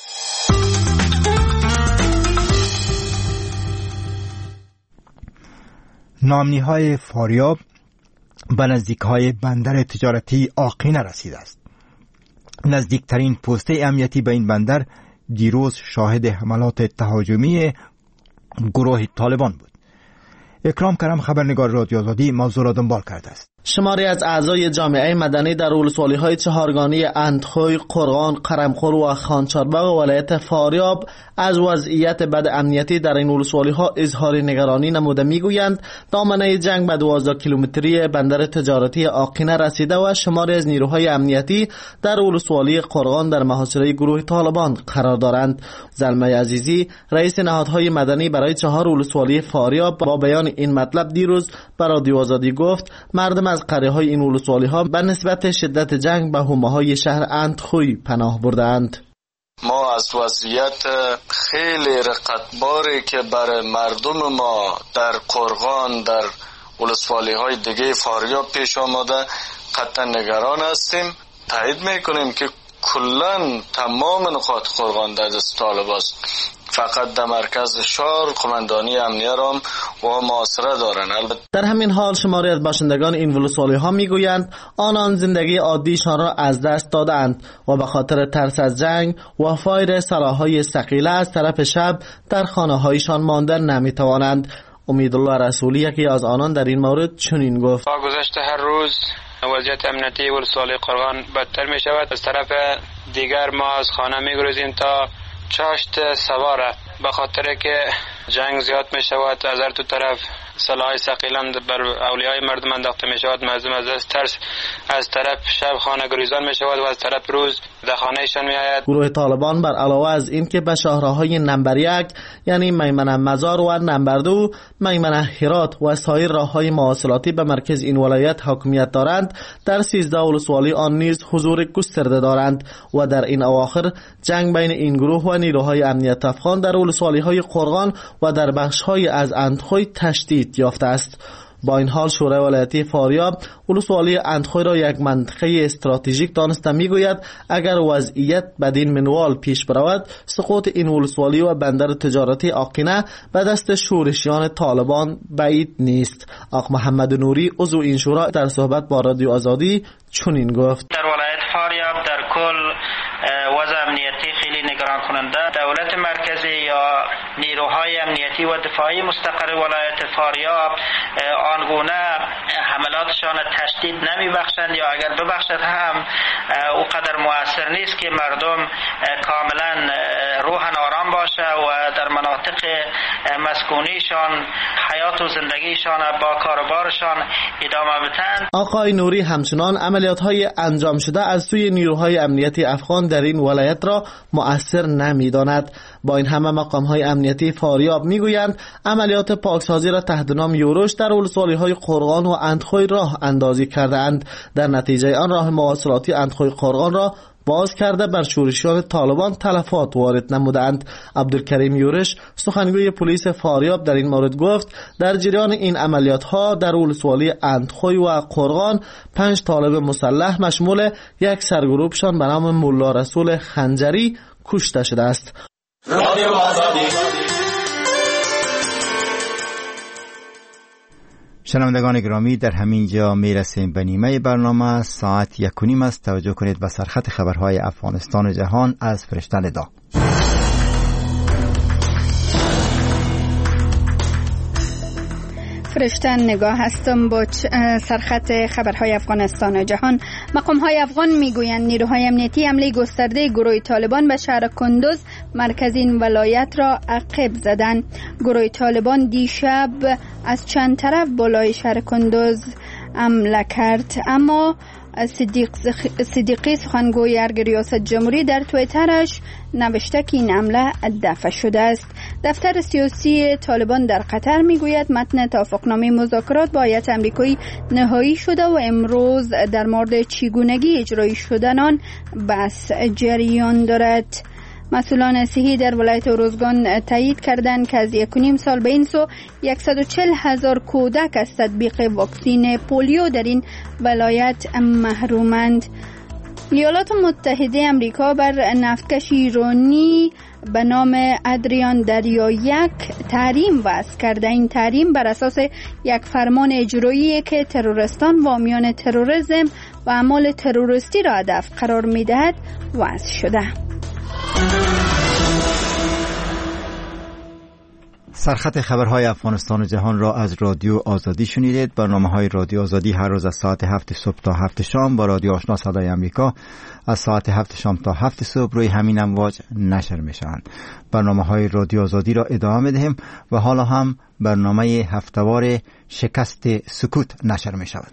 نامنی‌های فاریاب به نزدیک‌های بندر تجارتی آقینه رسیده است. نزدیکترین پسته امنیتی به این بندر دیروز شاهد حملات تهاجمی گروه طالبان بود. اکرام کرم خبرنگار رادیو آزادی موضوع را دنبال کرده است. شماری از اعضای جامعه مدنی در ولسوالی‌های چهارگانی اندخوی، قرغان، قرمخور و خانچارباغ ولایت فاریاب از وضعیت بد امنیتی در این ولسوالی‌ها اظهار نگرانی نموده می‌گویند دامنه جنگ به دوازده کیلومتری بندر تجارتی آقینه رسیده و شماری از نیروهای امنیتی در ولسوالی قرغان در محاصره گروه طالبان قرار دارند. زلمه عزیزی رئیس نهادهای مدنی برای چهار ولسوالی فاریاب با بیان این مطلب دیروز به رادیو آزادی گفت مردم از قریه‌های این ولسوالی‌ها به نسبت شدت جنگ به حومه‌های شهر اندخوی پناه بردند. ما از وضعیت خیلی رقتباری که برای مردم ما در قرغان در ولسوالی‌های دیگه فاریاب پیش آمده قطعا نگران هستیم. تایید میکنیم که کلن تمام نقاط قرغان در دست طالب است. فقط در مرکز شهر قماندانی امنیه را و محاصره دارند. در همین حال شماری از باشندگان این ولسوالی‌ها میگویند آنان زندگی عادیشان را از دست دادند و به خاطر ترس از جنگ و فایر سلاح‌های ثقیله از طرف شب در خانه‌هایشان ماندن نمی‌توانند. امیدالله رسولی یکی از آنان در این مورد چنین گفت: با گذشت هر روز وضعیت امنیتی ولسوالی قرغان بدتر می شود. از طرف دیگر ما از خانه می گریزیم تا چاشت سواره، به خاطر که جنگ زیاد می شود. از هر دو طرف سلاح ثقیل بر اولیای مردم انداخته می شود. مردم از ترس از طرف شب خانه گریزان می شود و از طرف روز در خانهشان می آید. گروه طالبان بر علاوه از این که به شهرهای نمبر یک یعنی میمنه مزار و نمبر دو میمنه هرات و سایر راههای مواصلاتی به مرکز این ولایت حاکمیت دارند، در سیزده ولسوالی آن نیز حضور گسترده دارند و در این اواخر جنگ بین این گروه و نیروهای امنیت افغان در ولسوالی‌های قرغان و در بخش‌های از اندخوی تشدید یافته است. با این حال شورای ولایتی فاریاب ولسوالی اندخوی را یک منطقه استراتژیک دانسته میگوید اگر وضعیت بدین منوال پیش برود سقوط این ولسوالی و بندر تجارتی آقینه به دست شورشیان طالبان بعید نیست. آقا محمد نوری عضو این شورا در صحبت با رادیو آزادی چنین گفت: در ولایت فاریاب در کل وضع امنیتی خیلی نگران کننده. دولت مرکزی یا نیروهای امنیتی و دفاعی مستقر ولایت فاریاب آنگونه حملات بخشان تشدید نمی بخشند یا اگر ببخشد هم او قدر مؤثر نیست که مردم کاملا روحن آرام باشه و در مناطق مسکونیشان حیات و زندگیشان با کاروبارشان ادامه بدهند. آقای نوری همچنان عملیات‌های انجام شده از سوی نیروهای امنیتی افغان در این ولایت را مؤثر نمی‌داند. با این همه مقام‌های امنیتی فاریاب می‌گویند عملیات پاکسازی را تحت نام یوروش در ولسوالی‌های قرغان و اندخوی راه اندازی کرده‌اند. در نتیجه آن راه مواصلاتی اندخوی قرغان را باز کرده بر شورشیان طالبان تلفات وارد نمودند. عبدالکریم یورش سخنگوی پلیس فاریاب در این مورد گفت در جریان این عملیات ها در ولسوالی اندخوی و قرغان پنج طالب مسلح مشمول یک سرگروهشان به نام ملا رسول خنجری کشته شده است. شنوندگان گرامی، در همین جا میرسیم به نیمه برنامه. ساعت یک و نیم است. توجه کنید به سرخط خبرهای افغانستان و جهان از فرشته ندا. فرشته نگاه هستم با سرخط خبرهای افغانستان و جهان. مقام‌های افغان میگویند نیروهای امنیتی حمله گسترده گروه طالبان به شهر کندوز مرکز این ولایت را عقب زدند. گروه طالبان دیشب از چند طرف بالای شهر کندوز حمله کرد، اما صدیق صدیقی سخنگوی ارگ ریاست جمهوری در توییترش نوشته که این حمله دفع شده است. دفتر سیاسی طالبان در قطر میگوید متن توافقنامه مذاکرات با هیئت آمریکایی نهایی شده و امروز در مورد چگونگی اجرایی شدن آن بحث جریان دارد. مسئولان صحی در ولایت اروزگان تایید کردند که از یک و نیم سال به این سو صد و چهل هزار کودک از تطبیق واکسین پولیو در این ولایت محرومند. ایالات متحده آمریکا بر نفتکش ایرانی به نام ادریان دریا یک تحریم وضع کرده. این تحریم بر اساس یک فرمان اجرایی که تروریستان و حامیان تروریسم و اعمال تروریستی را هدف قرار می‌دهد وضع شده. سرخط خبرهای افغانستان و جهان را از رادیو آزادی شنیدید. برنامه‌های رادیو آزادی هر روز از ساعت هفت صبح تا هفت شام با رادیو آشنا صدای آمریکا از ساعت هفت شام تا هفت صبح روی همین امواج نشر می‌شوند. برنامه‌های رادیو آزادی را ادامه می‌دهیم و حالا هم برنامه هفته‌وار شکست سکوت نشر می‌شود.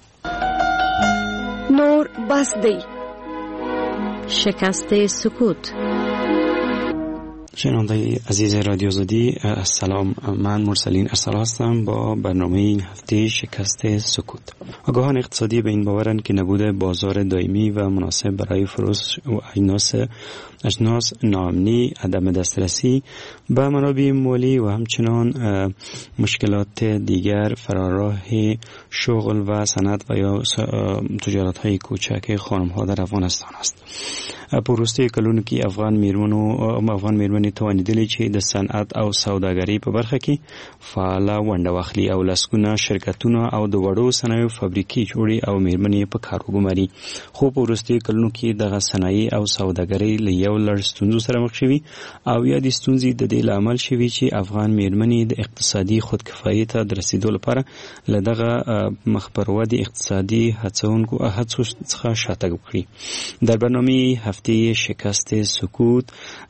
نور بسدی شکست سکوت. شنونده عزیز رادیو آزادی، السلام. من مرسلین ارسال هستم با برنامه این هفته شکست سکوت. آگاهان اقتصادی به این باورند که نبود بازار دائمی و مناسب برای فروش و اجناس اجناس ناامنی، عدم دسترسی به منابع مالی و همچنان مشکلات دیگر فراراه شغل و صنعت و یا تجارت های کوچک خانم ها در افغانستان است. پروسته کلونو کې افغان میرمنو افغان میرمنې توانیدلې چې د صنعت او سوداګرۍ په برخه کې فعاله ونډه واخلي او لسګونه شرکتونه او د وړو صنایعو فابریکې جوړې او میرمنې په کار وګماري. خو پروسته کلونو کې دغه صنایع او سوداګرۍ له یو لړ ستونزو سره مخ شوي او یا د ستونزې د دې لامل شوي چې افغان میرمنې د اقتصادي خودکفایۍ ته د رسیدو لپاره له دغه مخ پر ودې اقتصادي هڅونکو هڅو څخه شاتګ وکړي. در برنامه هفته شکست سکوت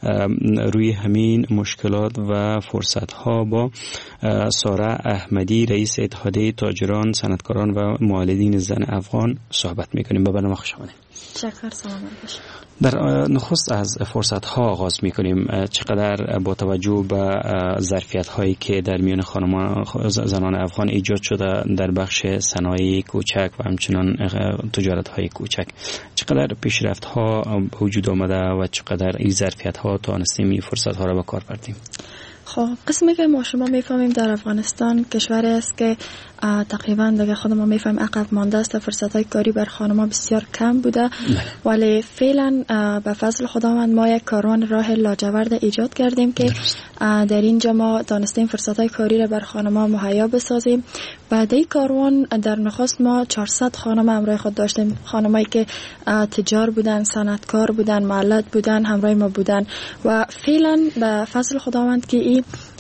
روی همین مشکلات و فرصت ها با ساره احمدی رئیس اتحادیه تاجران، صنعتکاران و مولدین زن افغان صحبت میکنیم. به برنامه خوش آمدید. شکر سلام باشید. در نخست از فرصت ها آغاز می کنیم. چقدر با توجه به ظرفیت هایی که در میان خانمان زنان افغان ایجاد شده در بخش صنایع کوچک و همچنان تجارت های کوچک، چقدر پیشرفت ها وجود آمده و چقدر این ظرفیت ها تانستیم این فرصت ها را به کار بردیم؟ خب قسمی که ما شما میفهمیم در افغانستان کشوری است که تقریبا دیگه خود ما میفهمیم عقب مانده است. فرصت‌های کاری بر خانم‌ها بسیار کم بوده، ولی فعلا به فضل خداوند ما یک کاروان راه لاجورد ایجاد کردیم که در اینجا ما دانستیم فرصت‌های کاری را بر خانم‌ها مهیا بسازیم. بعد این کاروان در نخست ما چهارصد خانم همراه خود داشتیم، خانمایی که تجار بودن، صنعتکار بودن، مولد بودن، همراه ما بودن و فعلا به فضل خداوند که این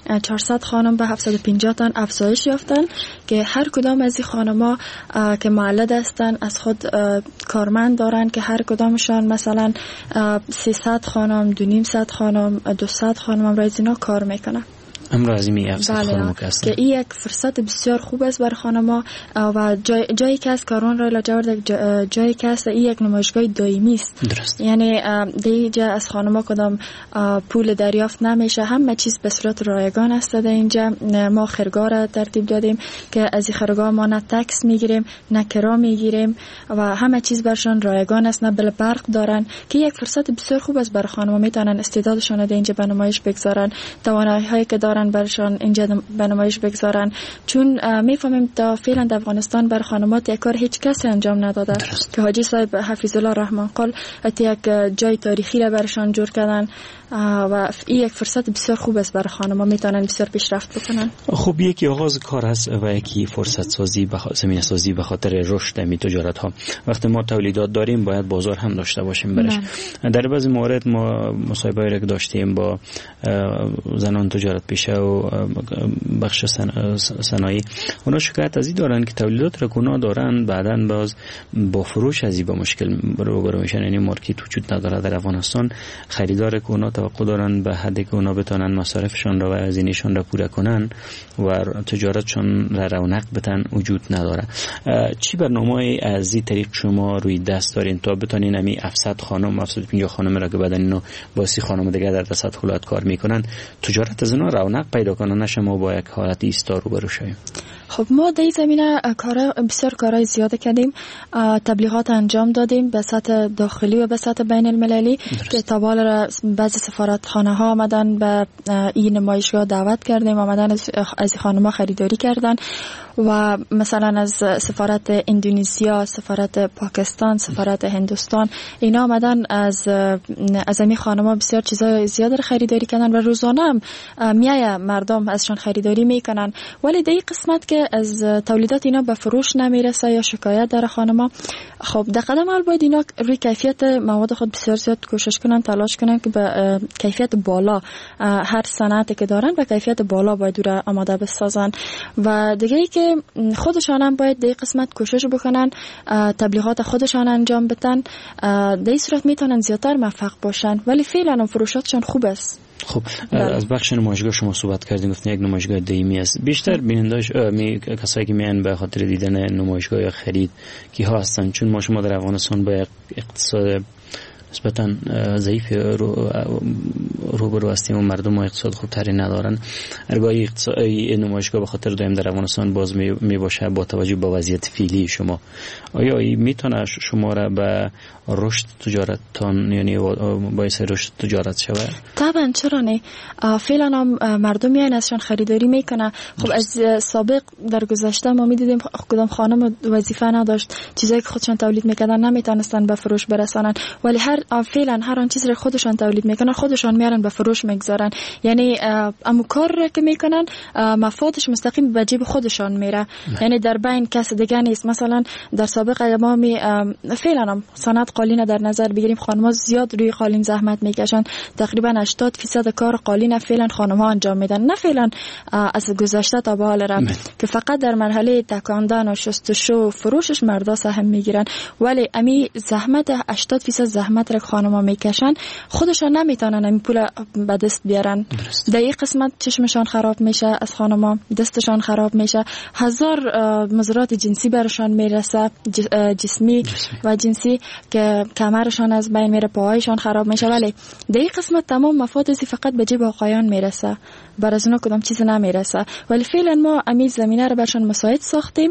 چهارصد خانم به هفتصد و پنجاه تن افزایش یافتن که هر کدام از این خانم‌ها که مولد هستن از خود کارمند دارن که هر کدامشان مثلا سیصد خانم، دو نیم صد خانم، دویست خانم هم از اینا کار میکنن. امرازمی افسد بله خانم که هستن که این یک فرصت بسیار خوب است برای خانم‌ها و جای جایی که از کاروان رای لاجورد جا جایی که است این یک نمایشگاه دائمی است. درست. یعنی دیگه از خانم‌ها کدام پول دریافت نمیشه، همه چیز به صورت رایگان است. در اینجا ما خرگاه را ترتیب دادیم که از این خرگاه ما نه تکس میگیریم نه کرا میگیریم و همه چیز برشان رایگان است، نه بل برق دارن که یک فرصت بسیار خوب است برای خانم‌ها، میتونن استعدادشان در اینجا به نمایش بگذارن، توانایی‌هایی که دارن برشان اینجا به نمایش بگذارن. چون میفهمیم تا فعلا در افغانستان بر خانمات یک کار هیچ کس انجام نداده درست. که حاجی صاحب حفیظ الله رحمان قال یک جای تاریخی را برشان جور کردن و این یک فرصت بسیار خوب است برای خانم‌ها، میتونن بسیار پیشرفت بکنن. خب یکی آغاز کار است و یکی فرصت سازی به زمینه سازی به خاطر رشد می تجارت ها. وقتی ما تولیدات داریم باید بازار هم داشته باشیم برش. در بعضی موارد ما مصاحبه را داشتیم با زنان تجارت پیشه و بخش صنایع، اونا شکایت از این دارن که تولیدات را اونا دارن بعداً باز با فروش از این با مشکل روبرو میشن، یعنی مارکت وجود نداره در افغانستان. خریدار که اونا توقع دارن به حدی که اونا بتونن مصارفشان را و هزینه‌شان را پوره کنن و تجارتشان را رونق بدن وجود نداره. چی برنامه‌ای از این طریق شما روی دست دارین تا بتونین همین هفتصد خانم هفتصد و پنجاه خانم را که بعدن اینو با سی خانم دیگه در دست خلوت کار میکنن تجارت از اینا رونق پیدا کنه، نشه ما با یک حالت ایستا روبرو شویم؟ خب ما در این زمینه کار بسیار کارهای زیاده کردیم، تبلیغات انجام دادیم به سطح داخلی و به سطح بین المللی که تابال را بعضی سفارتخانه ها آمدن به این نمایشگاه دعوت کردیم، آمدن از خانم‌ها خریداری کردن و مثلا از سفارت اندونزیا، سفارت پاکستان، سفارت هندوستان اینا آمدن از از همین خانم‌ها بسیار چیزای زیاد را خریداری کردن و روزانه هم میای مردم ازشان خریداری میکنن. ولی در این قسمت که از تولیدات اینا به فروش نمیرسه یا شکایت داره خانم‌ها، خب در قدم اول باید اینا روی کیفیت مواد خود بسیار زیاد کوشش کنن، تلاش کنن که به کیفیت بالا هر صنعتی که دارن به کیفیت بالا باید را آماده بسازن و دیگه ای که خودشان هم باید در قسمت کوشش بکنن، تبلیغات خودشان انجام بدن، در این صورت میتونن زیادتر موفق باشن. ولی فعلا فروشاتشان خوب است. خب از بخش نمایشگاه شما صحبت کردیم، گفتین یک نمایشگاه دائمی است. بیشتر بیننداش می کسایی که میان به خاطر دیدن نمایشگاه یا خرید کی ها هستن؟ چون ما شما در افغانستان با اقتصاد نسبتاً ضعیف رو روبرو هستیم و مردم اقتصاد خوبتری ندارن. ارگاهی اقتصادی نمایشگاه به خاطر دائم در افغانستان باز می باشه با توجه به وضعیت فعلی شما، آیا این میتونه شما را به رشد تجارتتان یعنی باعث رشد تجارت شود؟ طبعا چرا نه، فعلا هم مردم میان ازشان خریداری میکنه. خب از سابق در گذشته ما میدیدیم کدام خانم وظیفه نداشت، چیزایی که خودشان تولید میکردن نمیتونستن به فروش برسانن، ولی هر فعلا هر آن چیزی رو خودشان تولید میکنن خودشان میارن به فروش میگذارن. یعنی امو کار را که میکنن مفادش مستقیم به جیب خودشان میره، یعنی در بین کس دیگه نیست. مثلا در سابق ما می فعلا هم صنعت قالین در نظر بگیریم، خانم‌ها زیاد روی قالین زحمت میکشن، تقریبا هشتاد درصد کار قالین فعلا خانم‌ها انجام میدن، نه فعلا از گذشته تا به حال را که فقط در مرحله تکاندن و شستشو و فروشش مردا سهم میگیرن. ولی امی زحمت هشتاد درصد زحمت را خانم‌ها میکشن خودشان نمیتونن این پول به دست بیارن. در این قسمت چشمشان خراب میشه، از خانم‌ها دستشان خراب میشه، هزار مضرات جنسی برشان میرسه، جسمی و جنسی که کمرشان از بین میره، پاهایشان خراب میشه. ولی در این قسمت تمام مفاد فقط به جیب آقایان میرسه، بر از اونا کدام چیز نمیرسه. ولی فعلا ما امی زمینه رو برشان مساعد ساختیم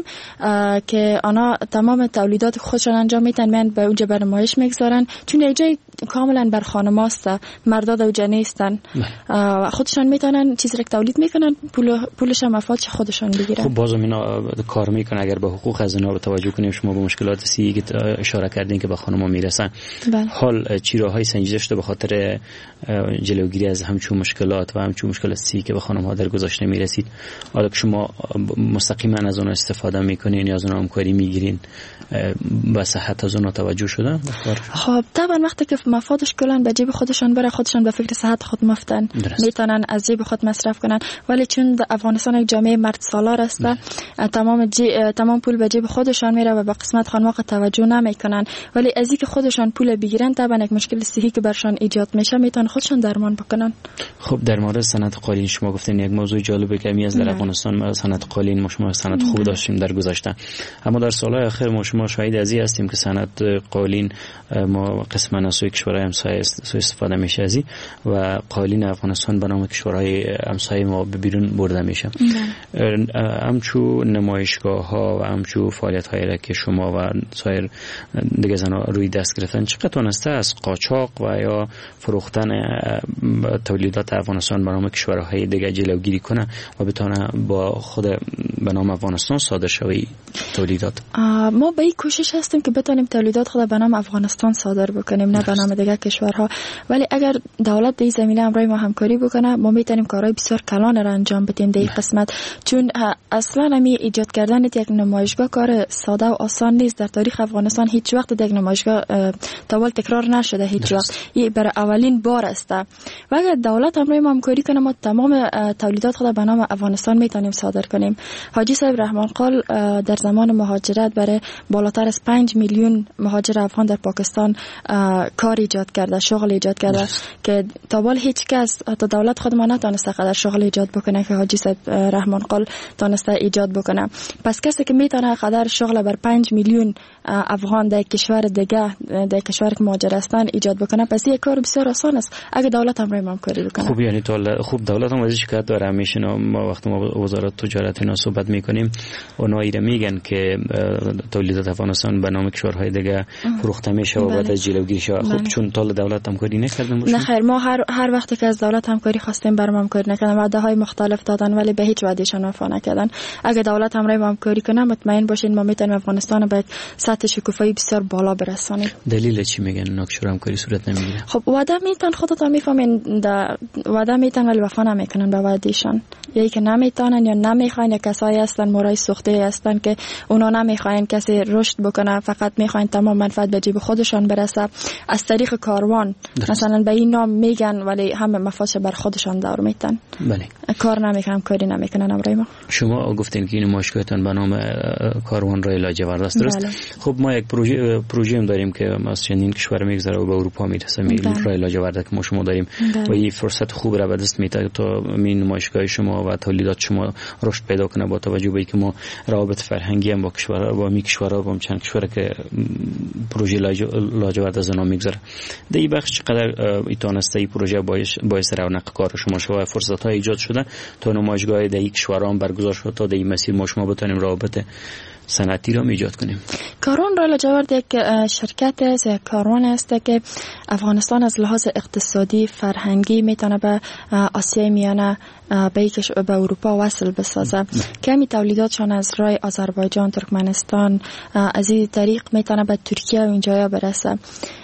که آنها تمام تولیدات خودشان انجام میدن، من به اونجا بر نمایش میگذارن، چون اینجا کاملا بر خانم‌هاست، مردا دوجه نیستن، خودشان میتونن چیزی رو تولید میکنن، پول پولش هم مفادش خودشان بگیرن. خب بازم اینا کار میکنن. اگر به حقوق از اینا توجه کنیم، شما به مشکلات سی که اشاره کردین که به خانم‌ها میرسن، حال چی راههای سنجیده شده به خاطر جلوگیری از همچون مشکلات و همچون مشکلات سی که به خانم‌ها در گذشته میرسید؟ حالا که شما مستقیما از اون استفاده میکنین یا از اون همکاری میگیرین، به صحت از اون توجه شده؟ خب طبعا میتونن وقتی که مفادش کلان به جیب خودشان بره، خودشان به فکر صحت خود مفتن، میتونن از جیب خود مصرف کنن. ولی چون افغانستان یک جامعه مرد سالار است، تمام جی... تمام پول به جیب خودشان میره و به قسمت خانواق توجه نمیکنن. ولی از اینکه خودشان پول بگیرن طبعا یک مشکل صحی که برشان ایجاد میشه میتونن خودشان درمان بکنن. خب در مورد صنعت قالین شما گفتین یک موضوع جالبه که می از در افغانستان صنعت قالین ما شما صنعت خوب داشتیم در گذشته، اما در سالهای اخیر ما شما شاهد از این هستیم که صنعت قالین ما قسما از سوی کشورهای همسایه سوء استفاده میشه ازی و قالین افغانستان به نام کشورهای همسایه ما به بیرون برده میشه. همچو نمایشگاه ها و همچو فعالیت هایی که شما و سایر دیگه زنا روی دست گرفتن چقدر تونسته از قاچاق و یا فروختن تولیدات افغانستان به نام کشورهای دیگه جلوگیری کنه و بتونه با خود به نام افغانستان صادر شوی تولیدات؟ ما به این کوشش هستیم که بتونیم تولیدات خود به نام افغانستان صادر بکنیم، نه به نام دیگه کشورها. ولی اگر دولت در این زمینه همراه ما همکاری بکنه ما میتونیم کارهای بسیار کلان را انجام بدیم در این قسمت، چون اصلا همی ایجاد کردن یک نمایشگاه کار ساده و آسان نیست. در تاریخ افغانستان هیچ وقت یک نمایشگاه تاول تکرار نشده، هیچ وقت. این برای اولین بار است و اگر دولت همراه ما همکاری کنه ما تمام تولیدات خود به نام افغانستان میتونیم صادر کنیم. حاجی صاحب رحمان قال در زمان مهاجرت برای بالاتر از پنج میلیون مهاجر افغان در پاکستان کار ایجاد کرده، شغل ایجاد کرده که تا حال هیچ کس حتی دولت خود ما نتونسته قدر شغل ایجاد بکنه که حاجی صاحب رحمان قال تونسته ایجاد بکنه. پس کسی که میتونه قدر شغل بر پنج میلیون افغان در کشور دیگه در کشور که مهاجر هستن ایجاد بکنه، پس یک کار بسیار آسان است اگه دولت همراه ما همکاری بکنه. خوب، یعنی تو خوب دولت هم ازش شکایت داره همیشه. ما وقتی ما وزارت تجارت اینا صحبت میکنیم اونا ایره میگن که تولیدات افغانستان به نام کشورهای دیگه فروخته میشه و بعد جلوگیری شه. خب چون تا دولت همکاری نکردن باشه؟ نه خیر، ما هر هر وقتی که از دولت همکاری خواستیم برام همکاری نکردن، وعده های مختلف دادن ولی به هیچ وعدهشان وفا نکردن. اگه دولت همراه ما همکاری کنه مطمئن باشین ما میتونیم افغانستان به سطح شکوفایی بسیار بالا برسانیم. دلیل چی میگن اونا که همکاری صورت نمیگیره؟ خب وعده میتن خودتون میفهمین، وعده میتن ولی وفا نمیکنن به وعدهشان. یکی که نمیتونن یا نمیخواین، یا کسایی هستن مورای سوخته هستن که اونا نمیخواین کسی رشد بکنه، فقط میخواین تمام منفعت به جیب خودشان برسه از طریق کاروان درست. مثلا به این نام میگن ولی همه مفادش بر خودشان دور میتن. بله. کار نمیکنن، کاری نمیکنن امرای ما. شما گفتین که این مشکلتون به نام کاروان رای لاجورد است، درست؟ بله. خب ما یک پروژه پروژه هم داریم که از چندین کشور میگذره و به اروپا میرسه، میل رای لاجورد که ما شما داریم بله. و این فرصت خوب را به دست میده تا این نمایشگاه شما و تولیدات شما رشد پیدا کنه، با توجه به اینکه ما روابط فرهنگی هم با کشورها با می کشورها با چند کشور که پروژه لاجورد از نام میگذره. در این بخش چقدر ایتونسته این پروژه باعث باعث رونق کار شما شما فرصت های ایجاد شده تا نمایشگاه در این کشورها هم برگزار شد تا در این مسیر ما شما بتونیم روابط صنعتی را ایجاد کنیم. کاروان رای لاجورد یک شرکت است، یک کاروان است که افغانستان از لحاظ اقتصادی فرهنگی میتونه به آسیای میانه به به اروپا وصل بسازه. کمی تولیداتشان از رای آذربایجان، ترکمنستان از این طریق میتونه به ترکیه و اینجایا برسه.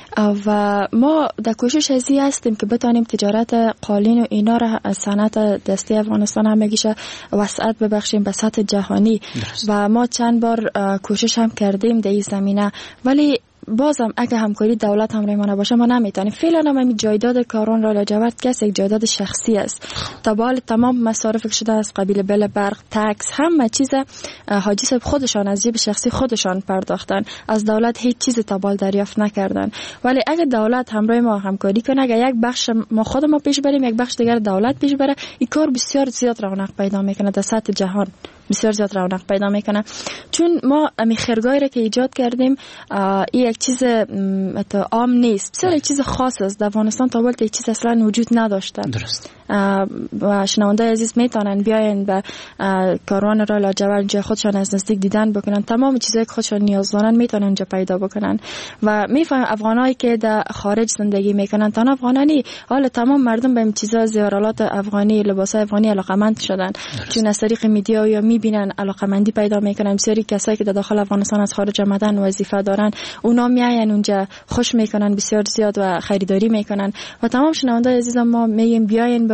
و ما در کوشش ازی هستیم که بتانیم تجارت قالین و اینا را از صنعت دستی افغانستان هم میگیشه وسعت ببخشیم به سطح جهانی درست. و ما چند بار کوشش هم کردیم در این زمینه، ولی بازم اگه همکاری دولت همراه ما نباشه ما نمیتونیم. فعلا هم همین جایداد کاروان رای لاجورد که یک جایداد شخصی است. تا به حال تمام مصارف شده از قبیل بل برق، تکس، همه چیز حاجی صاحب خودشان از جیب شخصی خودشان پرداختن، از دولت هیچ چیز تا به حال دریافت نکردن. ولی اگه دولت همراه ما همکاری کنه، اگه یک بخش ما خود ما پیش بریم یک بخش دیگر دولت پیش بره، این کار بسیار زیاد رونق پیدا میکنه در سطح جهان، بسیار زیاد رونق پیدا میکنه. چون ما امی خرگاهی را که ایجاد کردیم این یک چیز عام نیست، بسیار یک چیز خاص است. در افغانستان تا وقت یک چیز اصلا وجود نداشته. درست. و شنونده عزیز میتونن بیاین به کاروان رای لاجورد جای خودشان از نزدیک دیدن بکنن، تمام چیزایی که خودشان نیاز دارن میتونن اونجا پیدا بکنن. و میفهم افغانایی که در خارج زندگی میکنن، تنها افغانانی، حالا تمام مردم به این چیزا زیارالات افغانی، لباس افغانی علاقمند شدن. چون از طریق میدیا یا میبینن علاقمندی پیدا میکنن. بسیاری کسایی که در داخل افغانستان از خارج آمدن وظیفه دارن، اونا میاین اونجا خوش میکنن بسیار زیاد و خریداری میکنن. و تمام شنونده عزیزم ما میگیم بیاین به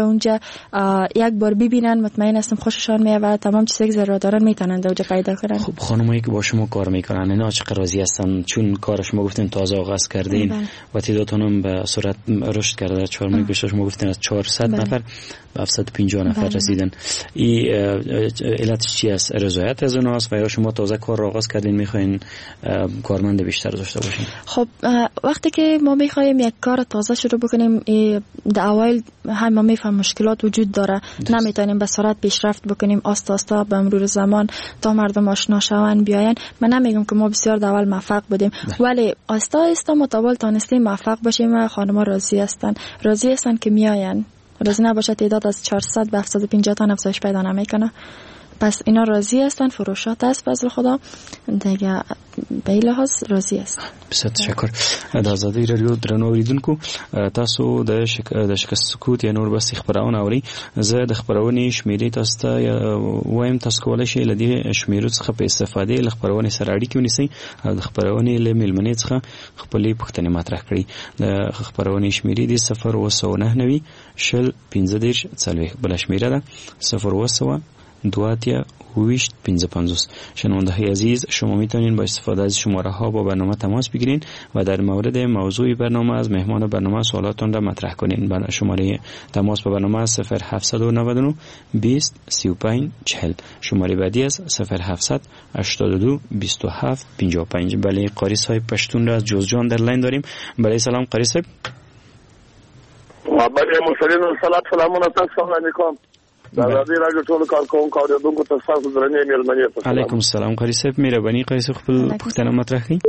اونجا یک بار ببینن مطمئن هستم خوششان میاد و تمام چیزی که ضرورت دارن میتونن اونجا پیدا کنن. خب خانمایی که با شما کار میکنن اینا چقدر راضی هستن؟ چون کار شما گفتین تازه آغاز کردین و تعدادتون هم به سرعت رشد کرده. در چهار ماه گذشته شما گفتین از چهارصد نفر به هفتصد و پنجاه نفر بله. رسیدن. این علتش چی است؟ رضایت از اوناست و یا شما تازه کار را آغاز کردین میخواین کارمند بیشتر داشته باشین؟ خب وقتی که ما میخوایم یک کار تازه شروع بکنیم در اول هم ما میفهم مشکلات وجود داره، نمیتونیم به سرعت پیشرفت بکنیم، آستا آستا به مرور زمان تا مردم آشنا شون بیاین. من نمیگم که ما بسیار در اول موفق بودیم ولی آستا آستا متوالی تانستیم موفق باشیم و خانم‌ها راضی هستن راضی هستن که میاین. راضی نباشه تعداد از چهارصد به هفتصد و پنجاه تا افزایش پیدا نمیکنه. پس اینا راضی هستن، فروشات است فضل خدا دیگه به این لحاظ راضی هستن. بسیار تشکر. د ازادي رادیو درنو اوریدونکو تاسو د د شکست سکوت یا نور بس خبرونه اوري. زه د خبرونې شمیرې تاسو ته وایم تاسو کولای شئ لدی شمیرو څخه په استفاده ل خبرونې سره اړیکې ونیسئ او د خبرونې له میلمنې څخه خپلې پوښتنې مطرح کړئ. د خبرونې شمیرې د صفر اوه نه نوي شل پنځه دېرش څلوېښت بل شمیره ده صفر اوه دواتیا ویشت پنځه پنځوس. شنونده‌های عزیز شما میتونین با استفاده از شماره ها با برنامه تماس بگیرین و در مورد موضوع برنامه از مهمان برنامه سوالاتون را مطرح کنین. شماره تماس با برنامه صفر هفتصد و نود و نه بیست سی و پنج چهل. شماره بعدی از صفر هفتصد هشتاد و دو بیست و هفت پنجاه و پنج. بله قاری صاحب پشتون را از جوزجان در لاین داریم. بله سلام قاری صاحب. بله مرسلین سلام سلامونه تاسو علیکم. د ازادي رادیو ټول کارکونکو اوریدونکو ته تاسو درنې مېلمنې ته علیکم السلام. قاری صاحب مهرباني قاری صاحب خپل پوښتنه مطرح کړئ.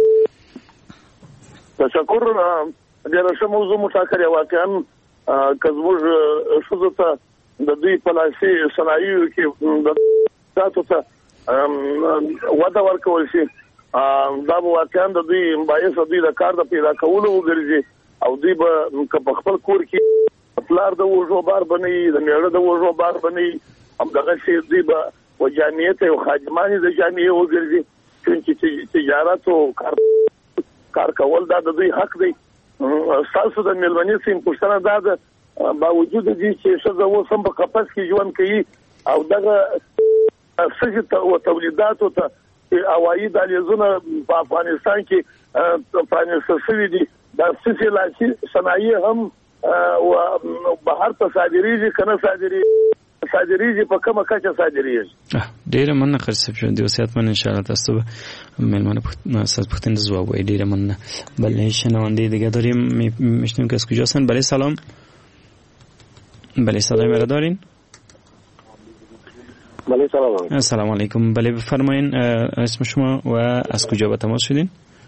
تشکر. ډېر ښه موضوع مطرح واقعا که زموږ ښځو ته د دوی په لاسي صنایعو کې د تاسو ته وده ورکول شي دا به واقعا د دوی باعث دوی د کار د پیدا کولو وګرځي او دوی به په خپل کور کې پلار د وژو بار بنئ د میړه د وژو بار بنئ هم دغه شی دی به وجانیت او خادمانی د جامعې وګرځي چې تجارت او کار کار کول دا د دوی حق دی. تاسو د میلمنې سیم پښتنه دا د باوجود دي چې څه زو سم په قفس کې ژوند کوي او دغه سجه او تولیدات او هوایي دهلیزونه په افغانستان کې پرانیستل شوي دي. دا سیسي لاسي صنایع هم و بهر ته صادریږي کنه صادریږي صادریږي په کومه کچه صادریږي. ډیره مننه خرڅ شو دی وصیت من ان شاء الله تاسو مهمان استاد پختن جواب وای. ډیره مننه. بله شنونده دیگه داریم میشنیم که از کجا هستن. بله سلام. بله صدای مرا دارین؟ بله سلام. السلام علیکم. بله بفرمایین اسم شما و از کجا به تماس شدین؟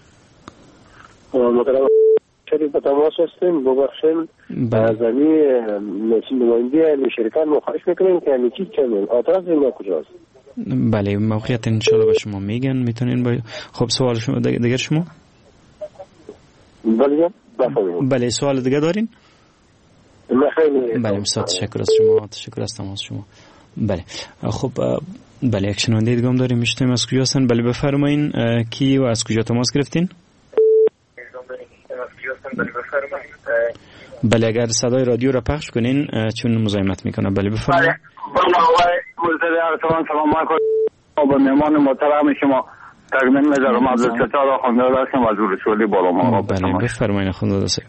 محترم شریف به تماس هستیم. ببخشید از امی نماینده شرکت مخواهش میکنیم که امی چیز چمین آتراز ما کجاست؟ بله موقعیت انشاءالله به شما میگن میتونین با... خب سوال شما دیگر شما؟ بله بفرمایید. بله سوال دیگه دارین؟ نه خیلی. بله بسیار تشکر از شما تشکر از تماس شما. بله خب بله یک شنونده دیگه هم داریم میشتیم از کجا هستن. بله بفرمایین کی و از کجا تماس گرفتین؟ بله اگر صدای رادیو را پخش کنین چون مزاحمت میکنه. بله بفرمایید. بله آقای مجدد ارسلان سلام علیکم. با مهمان محترم شما تقدیم می‌ذارم عبدالستار آخوندزاده هستم از رسولی بالا. بله بفرمایید آخوندزاده صاحب.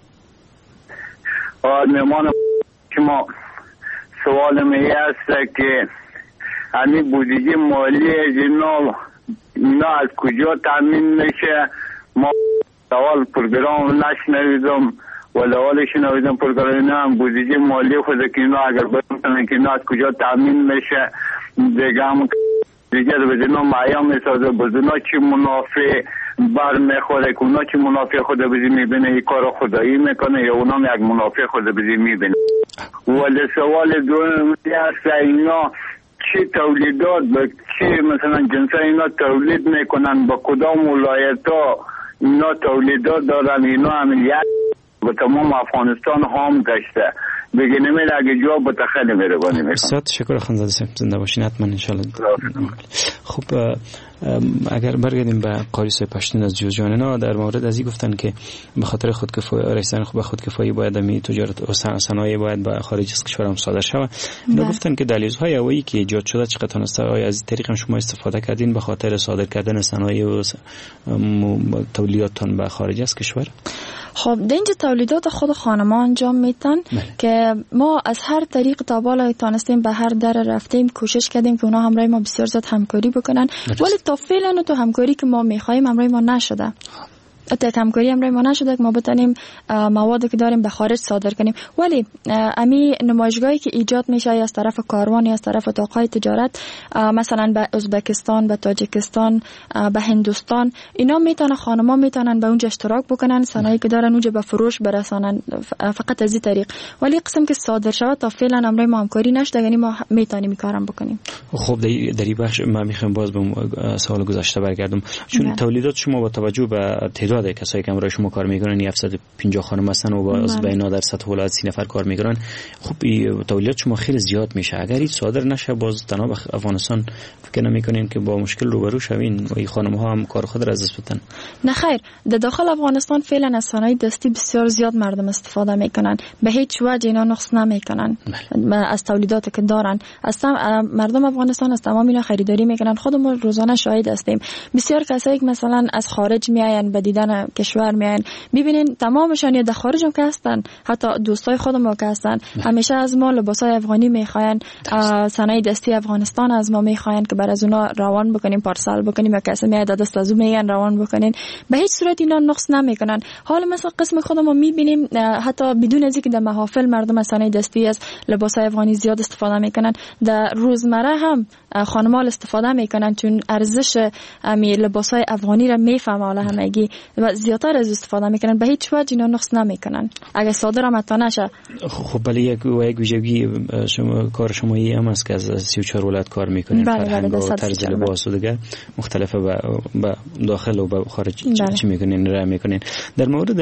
مهمان شما سوال می است که همین بودجه مالی اینا اینا از کجا تامین میشه؟ ما سوال پروگرام نشنویدم ولی حالا شنویدم پروگرام هم بودجه مالی خود که اینا اگر بکنن که اینا از کجا تامین میشه دیگه هم دیگه بدینا معیام میسازه بدینا چی منافع بر میخوره که اونا چی منافع خود بزی میبینه این کار خدایی میکنه یا اونا یک منافع خود بزی میبینه. ولی سوال دوم هست اینا چی تولیدات به چی مثلا جنسا اینا تولید میکنن با کدام ولایت ها اینا تولیدات دارن اینا هم یک به تمام افغانستان هم گشته بگیم اگه جواب بتخیل مهربانی میکنم. بسیار تشکر خانزاده صاحب، زنده باشین حتما ان شاء الله. خب اگر برگردیم به قاری صاحب پشتین از جوزجانینا، در مورد از این گفتن که به خاطر خودکفایی رسیدن به خودکفایی باید می تجارت و صنایع باید به خارج از کشور هم صادر شود. اینا گفتن که دلیل‌های اولی که ایجاد شده چقدر تونسته آیا از این طریق هم شما استفاده کردین به خاطر صادر کردن صنایع و تولیداتتون به خارج از کشور؟ خب در اینجا تولیدات خود خانما انجام میتن که ما از هر طریق تا بالا تانستیم به هر در رفتیم، کوشش کردیم که اونا همراه ما بسیار زیاد همکاری بکنن، ولی تا فعلا تو همکاری که ما میخوایم همراه ما نشده. تا همکاری همراه ما نشده که ما بتونیم موادی که داریم به خارج صادر کنیم. ولی امی نمایشگاهی که ایجاد میشه از طرف کاروان یا از طرف اتاقهای تجارت، مثلا به ازبکستان، به تاجیکستان، به هندوستان، اینا میتونن خانما میتونن به اونجا اشتراک بکنن، صنایعی که دارن اونجا به فروش برسانن فقط از این طریق. ولی قسم که صادر شود تا فعلا همراه ما همکاری نشده، یعنی ما میتونیم این کارم بکنیم. خب در این بخش من میخوام باز به سوال گذشته برگردم، چون نه. تولیدات شما با توجه به تعداد کسایی که همراه شما کار میکنن هفتصد و پنجاه خانم هستن و باز به اینا در سطح ولایت سی نفر کار میکنن، خب تولیدات شما خیلی زیاد میشه. اگر این صادر نشه باز تنها به افغانستان فکر نمیکنین که با مشکل روبرو شوین و این خانم ها هم کار خود را از دست بدن؟ نه خیر، در داخل افغانستان فعلا از صنایع دستی بسیار زیاد مردم استفاده میکنن، به هیچ وجه اینا نقص نمیکنن از تولیداتی که دارن. اصلا مردم افغانستان از تمام اینا خریداری میکنن، خودمون روزانه شاهد هستیم. بسیار کسایی که مثلا از خارج میاین به دیدن کشور میاین، ببینین تمامشان یا در خارج هم که هستن، حتی دوستای خودم که هستن، همیشه از ما لباسای افغانی میخواین، صنایع دستی افغانستان از ما میخواین که بر از اونا روان بکنیم، پارسال بکنیم، یا کسی میاد دست از اون میگن روان بکنین. به هیچ صورت اینا نقص نمیکنن. حالا مثلا قسم خودمون میبینیم حتی بدون از اینکه در محافل مردم از صنایع دستی از لباسای افغانی زیاد استفاده میکنن، در روزمره هم خانم‌ها استفاده میکنن، چون ارزش امی لباسای افغانی را میفهمه حالا همگی و زیادتر از استفاده میکنن. به هیچ وجه اینا نقص نمیکنن اگه صادر هم حتی نشه. خب ولی یک یک ویژگی شما کار شما ای هم است که از سی و چهار ولایت کار میکنین، فرهنگ و طرز لباس و دیگه مختلفه به داخل و به خارج چی میکنین راه میکنین. در مورد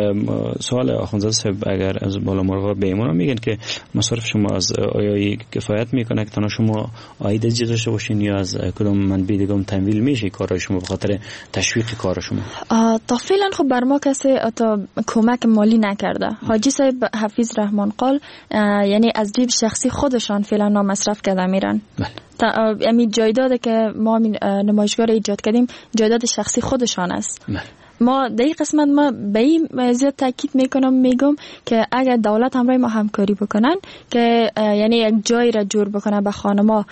سوال آخوندزاده صاحب اگر از بالا مرغا به ایمان میگن که مصارف شما از آیا کفایت میکنه که تنها شما عاید از داشته باشین یا از کدام منبع دیگه تمویل میشه کارهای شما به خاطر تشویق کار شما؟ تا فعلا خب بر ما کسی تا کمک مالی نکرده. حاجی صاحب حفیظ رحمان قال یعنی از جیب شخصی خودشان فعلا مصرف کرده میرن. تا یعنی جایداد که ما نمایشگاه ایجاد کردیم جایداد شخصی خودشان است. بله. ما در این قسمت ما به این زیاد تاکید میکنم، میگم که اگر دولت همراه ما همکاری بکنن که یعنی یک جایی را جور بکنه به خانما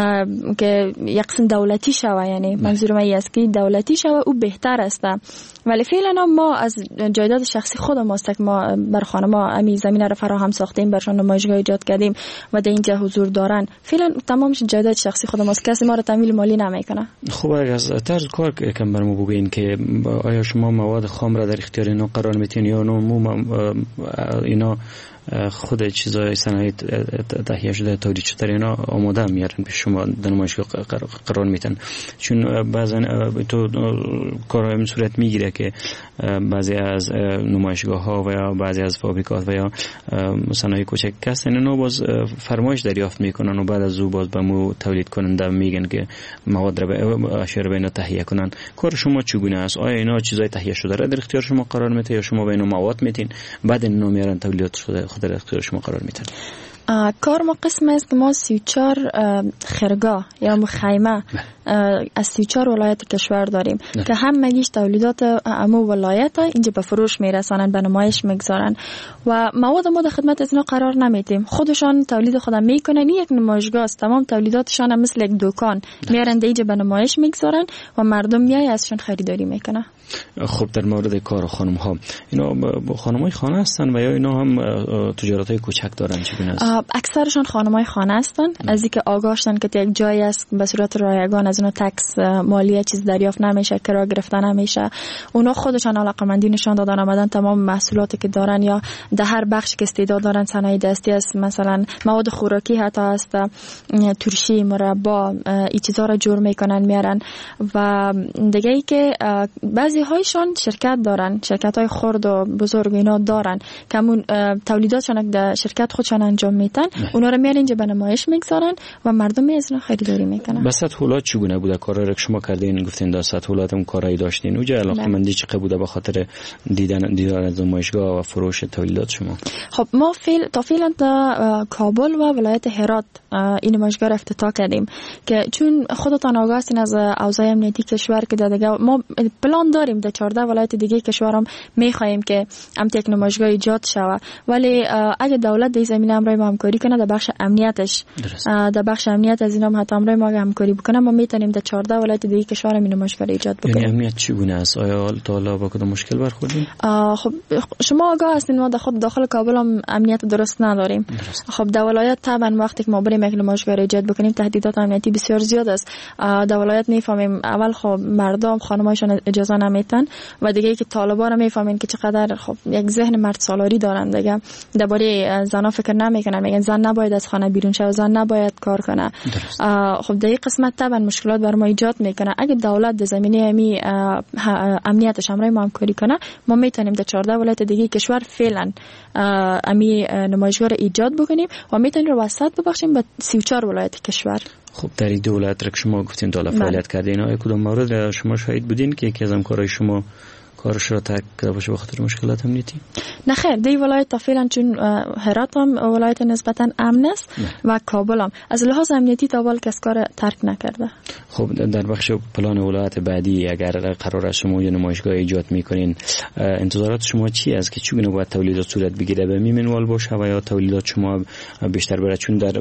که یک قسم دولتی شوه، یعنی منظور من است که دولتی شوه او بهتر است. ولی فعلا ما از جایداد شخصی خودم است که ما بر خانما امی زمینه را فراهم ساختیم، برشان نمایشگاه ایجاد کردیم و در اینجا حضور دارن. فعلا تمامش جایداد شخصی خودم است، کسی ما را تمویل مالی نمیکنه. خب از طرز کار کم برام بگین که آیا شما مواد خام را در اختیار اینا قرار میتین یا نه اینا خود چیزای صنایع تهیه شده تولید شده اینا آماده میارن پیش شما در نمایشگاه قرار میتن؟ چون بعضا تو کارهای این صورت میگیره که بعضی از نمایشگاه ها و یا بعضی از فابریکات و یا صنایع کوچک هستن اینا باز فرمایش دریافت میکنن و بعد از او باز به مو تولید کننده میگن که مواد را به اشاره به اینا تهیه کنن. کار شما چگونه است؟ آیا اینا چیزای تهیه شده را در اختیار شما قرار میته یا شما به اینا مواد میتین بعد اینا میارن تولیدات شده در اختیار شما قرار میتن؟ کار ما قسم است که ما سی و چهار خرگاه یا مخیمه از سی و چهار ولایت کشور داریم نه. که هم مگیش تولیدات امو ولایت اینجا به فروش میرسانن، به نمایش میگذارن و مواد ما در خدمت از اینا قرار نمیتیم. خودشان تولید خودم میکنن، یک نمایشگاه است، تمام تولیداتشان هم مثل یک دکان میارن اینجا به نمایش میگذارن و مردم میای ازشون خریداری میکنه. خب در مورد کار خانم ها، اینا خانم های خانه هستن و یا اینا هم تجارت های کوچک دارن چگونه است؟ اکثرشان خانمای خانه هستن، از اینکه آگاه شدن که یک جایی است به صورت رایگان از اونها تکس مالی چیز دریافت نمیشه، کرا گرفته نمیشه، اونا خودشان علاقمندی نشان دادن آمدن تمام محصولاتی که دارن یا در هر بخش که استعداد دارن، صنایع دستی است، مثلا مواد خوراکی حتی است، ترشی، مربا، این چیزا را جور میکنن میارن. و دیگه ای که بعضی هایشان شرکت دارن، شرکت های خرد و بزرگ اینا دارن که همون تولیداتشان در شرکت خودشان انجام میتن، اونا رو میارن اینجا به نمایش میگذارن و مردم از اونها خریداری میکنن. به سطح ولایت چگونه بوده کارا رو که شما کردین؟ گفتین در سطح ولایت هم کارایی داشتین، اونجا علاقه‌مندی چقدر بوده به خاطر دیدن دیدار از نمایشگاه و فروش تولیدات شما؟ خب ما فعل تا فعلا تا کابل و ولایت هرات این نمایشگاه افتتاح کردیم که چون خودتان آگاه هستین از اوضاع امنیتی کشور که دیگه ما پلان داریم در چهارده ولایت دیگه کشورم می‌خوایم که هم یک نمایشگاه ایجاد شود، ولی اگه دولت در زمینه همراه ما همکاری کنه در بخش امنیتش در بخش امنیت از اینا هم حتی همراه ما همکاری بکنه، ما میتونیم در چهارده ولایت دیگه کشورم این نمایشگاه ایجاد بکنیم. یعنی امنیت چگونه است؟ آیا تا حالا با کدام مشکل برخوردین؟ خب شما آگاه هستین ما در خود داخل کابل هم امنیت درست نداریم. درست. خب در ولایت طبعا وقتی که ما بریم یک نمایشگاه ایجاد بکنیم تهدیدات امنیتی بسیار زیاد است. در ولایت میفهمیم اول خب مردم خانمایشان اجازه نمیتن و دیگه که طالبا رو میفهمین که چقدر خب یک ذهن مرد سالاری دارن دیگه، درباره زنا فکر نمیکنن، میگن زن نباید از خانه بیرون شه، زن نباید کار کنه. خب در این قسمت طبعا مشکلات بر ما ایجاد میکنه. اگه دولت در زمینه امی امنیتش همراه ما همکاری کنه، ما میتونیم در چهارده ولایت دیگه کشور فعلا امی نمایشگاه رو ایجاد بکنیم و میتونیم رو وسط ببخشیم به سی و چهار ولایت کشور. خب در این دولت را که شما گفتین تا حالا فعالیت کردین، آیا کدام مورد شما شاهد بودین که یکی از همکارای شما کارش را ترک کرده باشه به خاطر مشکلات امنیتی؟ نه خیر، دی ولایت تا فعلا چون هرات هم ولایت نسبتا امن است و کابل هم از لحاظ امنیتی تا حال کس کار ترک نکرده. خب در بخش پلان ولایت بعدی اگر قرار است شما یه نمایشگاه ایجاد میکنین، انتظارات شما چی است که چگونه باید تولیدات صورت بگیره؟ به میمنوال باشه و یا تولیدات شما بیشتر بره؟ چون در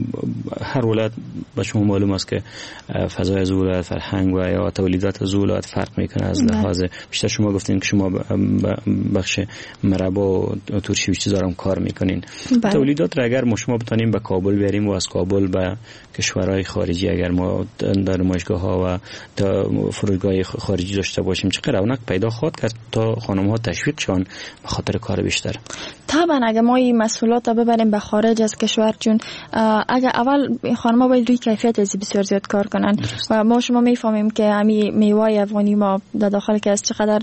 هر ولایت به شما معلوم است که فضای از ولایت، فرهنگ و یا تولیدات از ولایت فرق میکنه. از لحاظ بیشتر شما گفتین که شما بخش مربا و ترشی و چیزا هم کار میکنین. بله. تولیدات را اگر ما شما بتونیم به کابل بیاریم و از کابل به کشورهای خارجی اگر ما در نمایشگاه ها و فروشگاه خارجی داشته باشیم، چقدر رونق پیدا خواهد کرد تا خانم ها تشویق شون به خاطر کار بیشتر؟ طبعا اگر ما این مسئولات ببریم به خارج از کشور، چون اگر اول خانم ها باید روی کیفیت از بسیار زیاد کار کنن و ما شما میفهمیم که همین میوه افغانی ما در داخل که است چقدر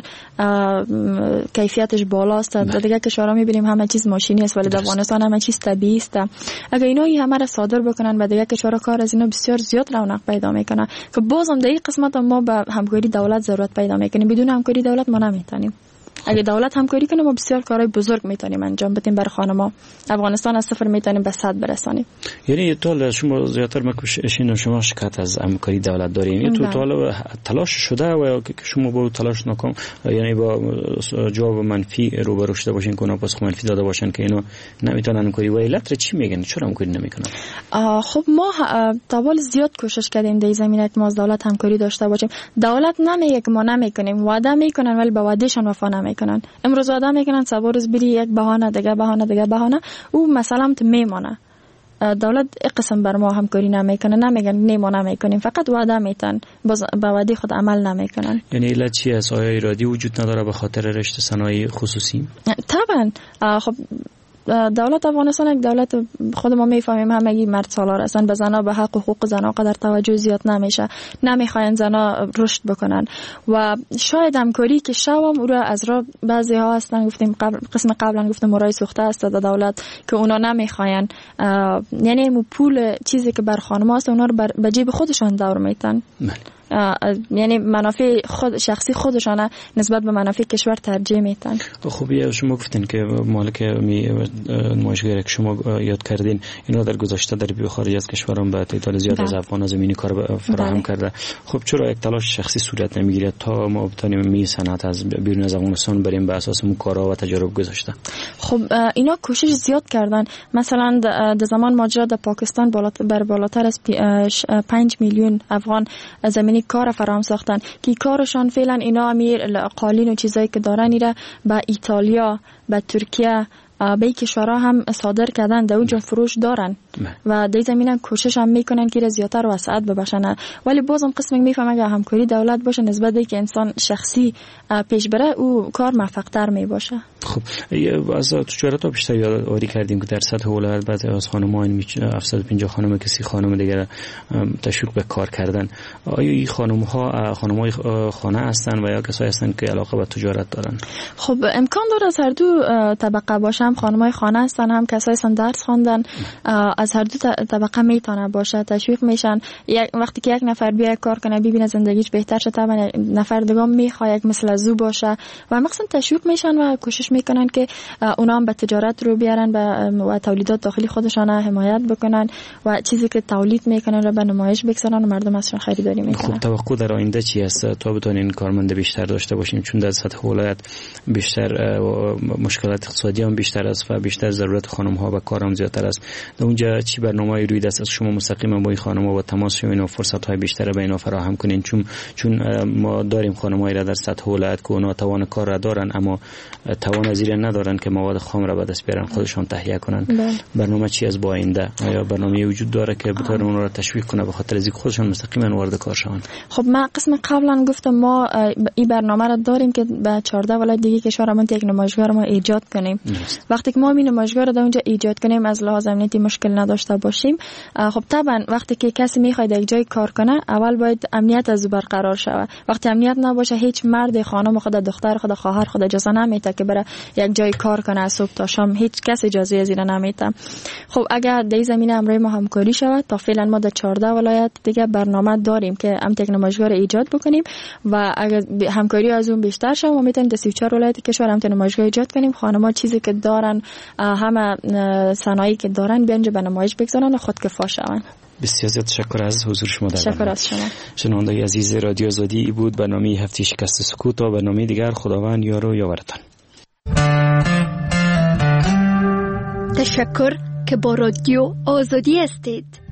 کیفیتش بالاست. در دیگه کشورها میبینیم همه چیز ماشینی است ولی در افغانستان همه چیز طبیعی است. اگر اینا همه را صادر بکنن و دیگه کشورها کار از اینا بسیار زیاد رونق پیدا میکنه که بازم در این قسمت ما به همکاری دولت ضرورت پیدا میکنیم. بدون همکاری دولت ما نمیتونیم. اگه دولت همکاری کنه ما بسیار کارهای بزرگ میتونیم انجام بدیم برای خانم‌ها. افغانستان از صفر میتونیم به صد برسانیم. یعنی تو شما زیاتر مکوشین شما شکایت از همکاری دولت دارین، تو تا تلاش شده و شما با تلاش ناکام، یعنی با جواب منفی روبرو شده باشین که اونا پاسخ منفی داده باشن که اینا نمیتونن همکاری؟ و علت چی میگن؟ چرا همکاری نمیکنن؟ خب ما تا زیاد کوشش کردیم در زمینه که ما از دولت همکاری داشته باشیم. دولت نمیگه که ما نمیکنیم، وعده میکنن ولی به وعدهشون وفا نمیکنن. امروز وعده میکنن سبا روز بری یک بهانه دیگه بهانه دیگه بهانه، او مثلا میمونه. دولت قسم بر ما همکاری نمیکنه، نمیگن نه ما نمیکنیم، فقط وعده میتن، باز به وعده خود عمل نمیکنن. یعنی علت چی است؟ آیا ایرادی وجود نداره به خاطر رشته صنایع خصوصی؟ طبعا. خب دولت افغانستان یک دولت خود ما میفهمیم همگی مرد سالار هستن، به زنا به حق و حقوق زنا قدر توجه زیاد نمیشه، نمیخواین زنا رشد بکنن و شاید همکاری که شوم او را از را بعضی ها هستن گفتیم قبل قسم قبلا گفتم مرای سوخته است در دولت که اونا نمیخواین، یعنی مو پول چیزی که بر خانم هست اونا رو به جیب خودشان دور میتن. یعنی منافع خود شخصی خودشان نسبت به منافع کشور ترجیح میدن. خوبیه شما گفتین که مالک نمایشگاهی که شما یاد کردین اینا در گذشته در بیرون خارج از کشور هم به تعداد زیاد از افغان زمینی کار فراهم کرده. خب چرا یک تلاش شخصی صورت نمیگیره تا ما بتونیم می صنعت از بیرون از افغانستان بریم به اساس اون کارا و تجارب گذشته؟ خب اینا کوشش زیاد کردن. مثلا در زمان ماجرا در پاکستان بالاتر بر بالاتر از پنج میلیون افغان زمینی کار فراهم ساختن که کارشان فعلا اینا امیر قالین و چیزایی که دارن ایره به ایتالیا، به ترکیه به کشورها هم صادر کردن، در اونجا فروش دارن و در زمینه کوشش هم میکنن که زیادتر وسعت ببخشن. ولی بازم قسم میفهم اگه همکاری دولت باشه نسبت به که انسان شخصی پیش بره او کار موفق تر می باشه. خب از تجارت ها بیشتر یادآوری کردیم که در سطح ولایت بعضی از خانم‌ها هفتصد و پنجاه خانم کسی خانم دیگر تشویق به کار کردن. آیا این خانم‌ها خانم‌های خانه هستند و یا کسایی هستند که علاقه به تجارت دارن؟ خب امکان داره از هر دو طبقه باشه، هم خانم‌های خانه هستن هم کسایی هستن درس خواندن، از هر دو طبقه میتونه باشه، تشویق میشن. یک وقتی که یک نفر بیا کار کنه ببینه زندگیش بهتر شه، طبعا نفر دیگه میخواد یک مثل از او باشه و مثلا تشویق میشن و کوشش میکنن که اونا هم به تجارت رو بیارن و تولیدات داخلی خودشان حمایت بکنن و چیزی که تولید میکنن رو به نمایش بگذارن و مردم ازشون خریداری میکنن. خب توقع در آینده چی است تا بتونین کارمند بیشتر داشته باشیم؟ چون در سطح ولایت بیشتر مشکلات اقتصادی هم بیشتر است و بیشتر ضرورت خانم ها به کار هم زیادتر است. در اونجا چی برنامه‌ای روی دست از شما مستقیما با این خانم ها و تماس شوین و فرصت های بیشتر به اینا فراهم کنین؟ چون چون ما داریم خانم‌هایی را در سطح ولایت که اونا توان کار را دارن اما توان از این ندارن که مواد خام را به دست بیارن خودشان تهیه کنن. بله. برنامه چی از با آینده؟ آیا برنامه وجود داره که بتونه اون را تشویق کنه به خاطر از اینکه خودشان مستقیما وارد کار شون؟ خب ما قسم قبلا گفتم ما این برنامه را داریم که به چهارده ولایت دیگه کشورمون یک نمایشگاه ما ایجاد کنیم. نیست. وقتی که ما این نمایشگاه را در اونجا ایجاد کنیم از لحاظ امنیتی مشکل نداشته باشیم، خب طبعا وقتی که کسی میخواد یک جای کار کنه اول باید امنیت از برقرار شود. وقتی امنیت نباشه هیچ مرد خانم خود دختر خود خواهر خود اجازه نمیده که بره یک جای کار کنه از صبح تا شام، هیچ کس اجازه از این نمیده. خب اگر در این زمینه امروز ما همکاری شود تا فعلا ما در چهارده ولایت دیگه برنامه داریم که هم یک نمایشگاه را ایجاد بکنیم و اگر همکاری از اون بیشتر شه ما میتونیم در سی و چهار ولایت کشور هم نمایشگاه ایجاد کنیم. خانم‌ها چیزی که دارن همه صنایعی که دارن بیان به نمایش بگذارن و خودکفا شون. بسیار زیاد تشکر از حضور شما در تشکر از شما. شنوندگان عزیز رادیو آزادی ای بود برنامه هفته شکست سکوت تا برنامه دیگر. خداوند یار و یاورتان. تشکر که با رادیو آزادی هستید.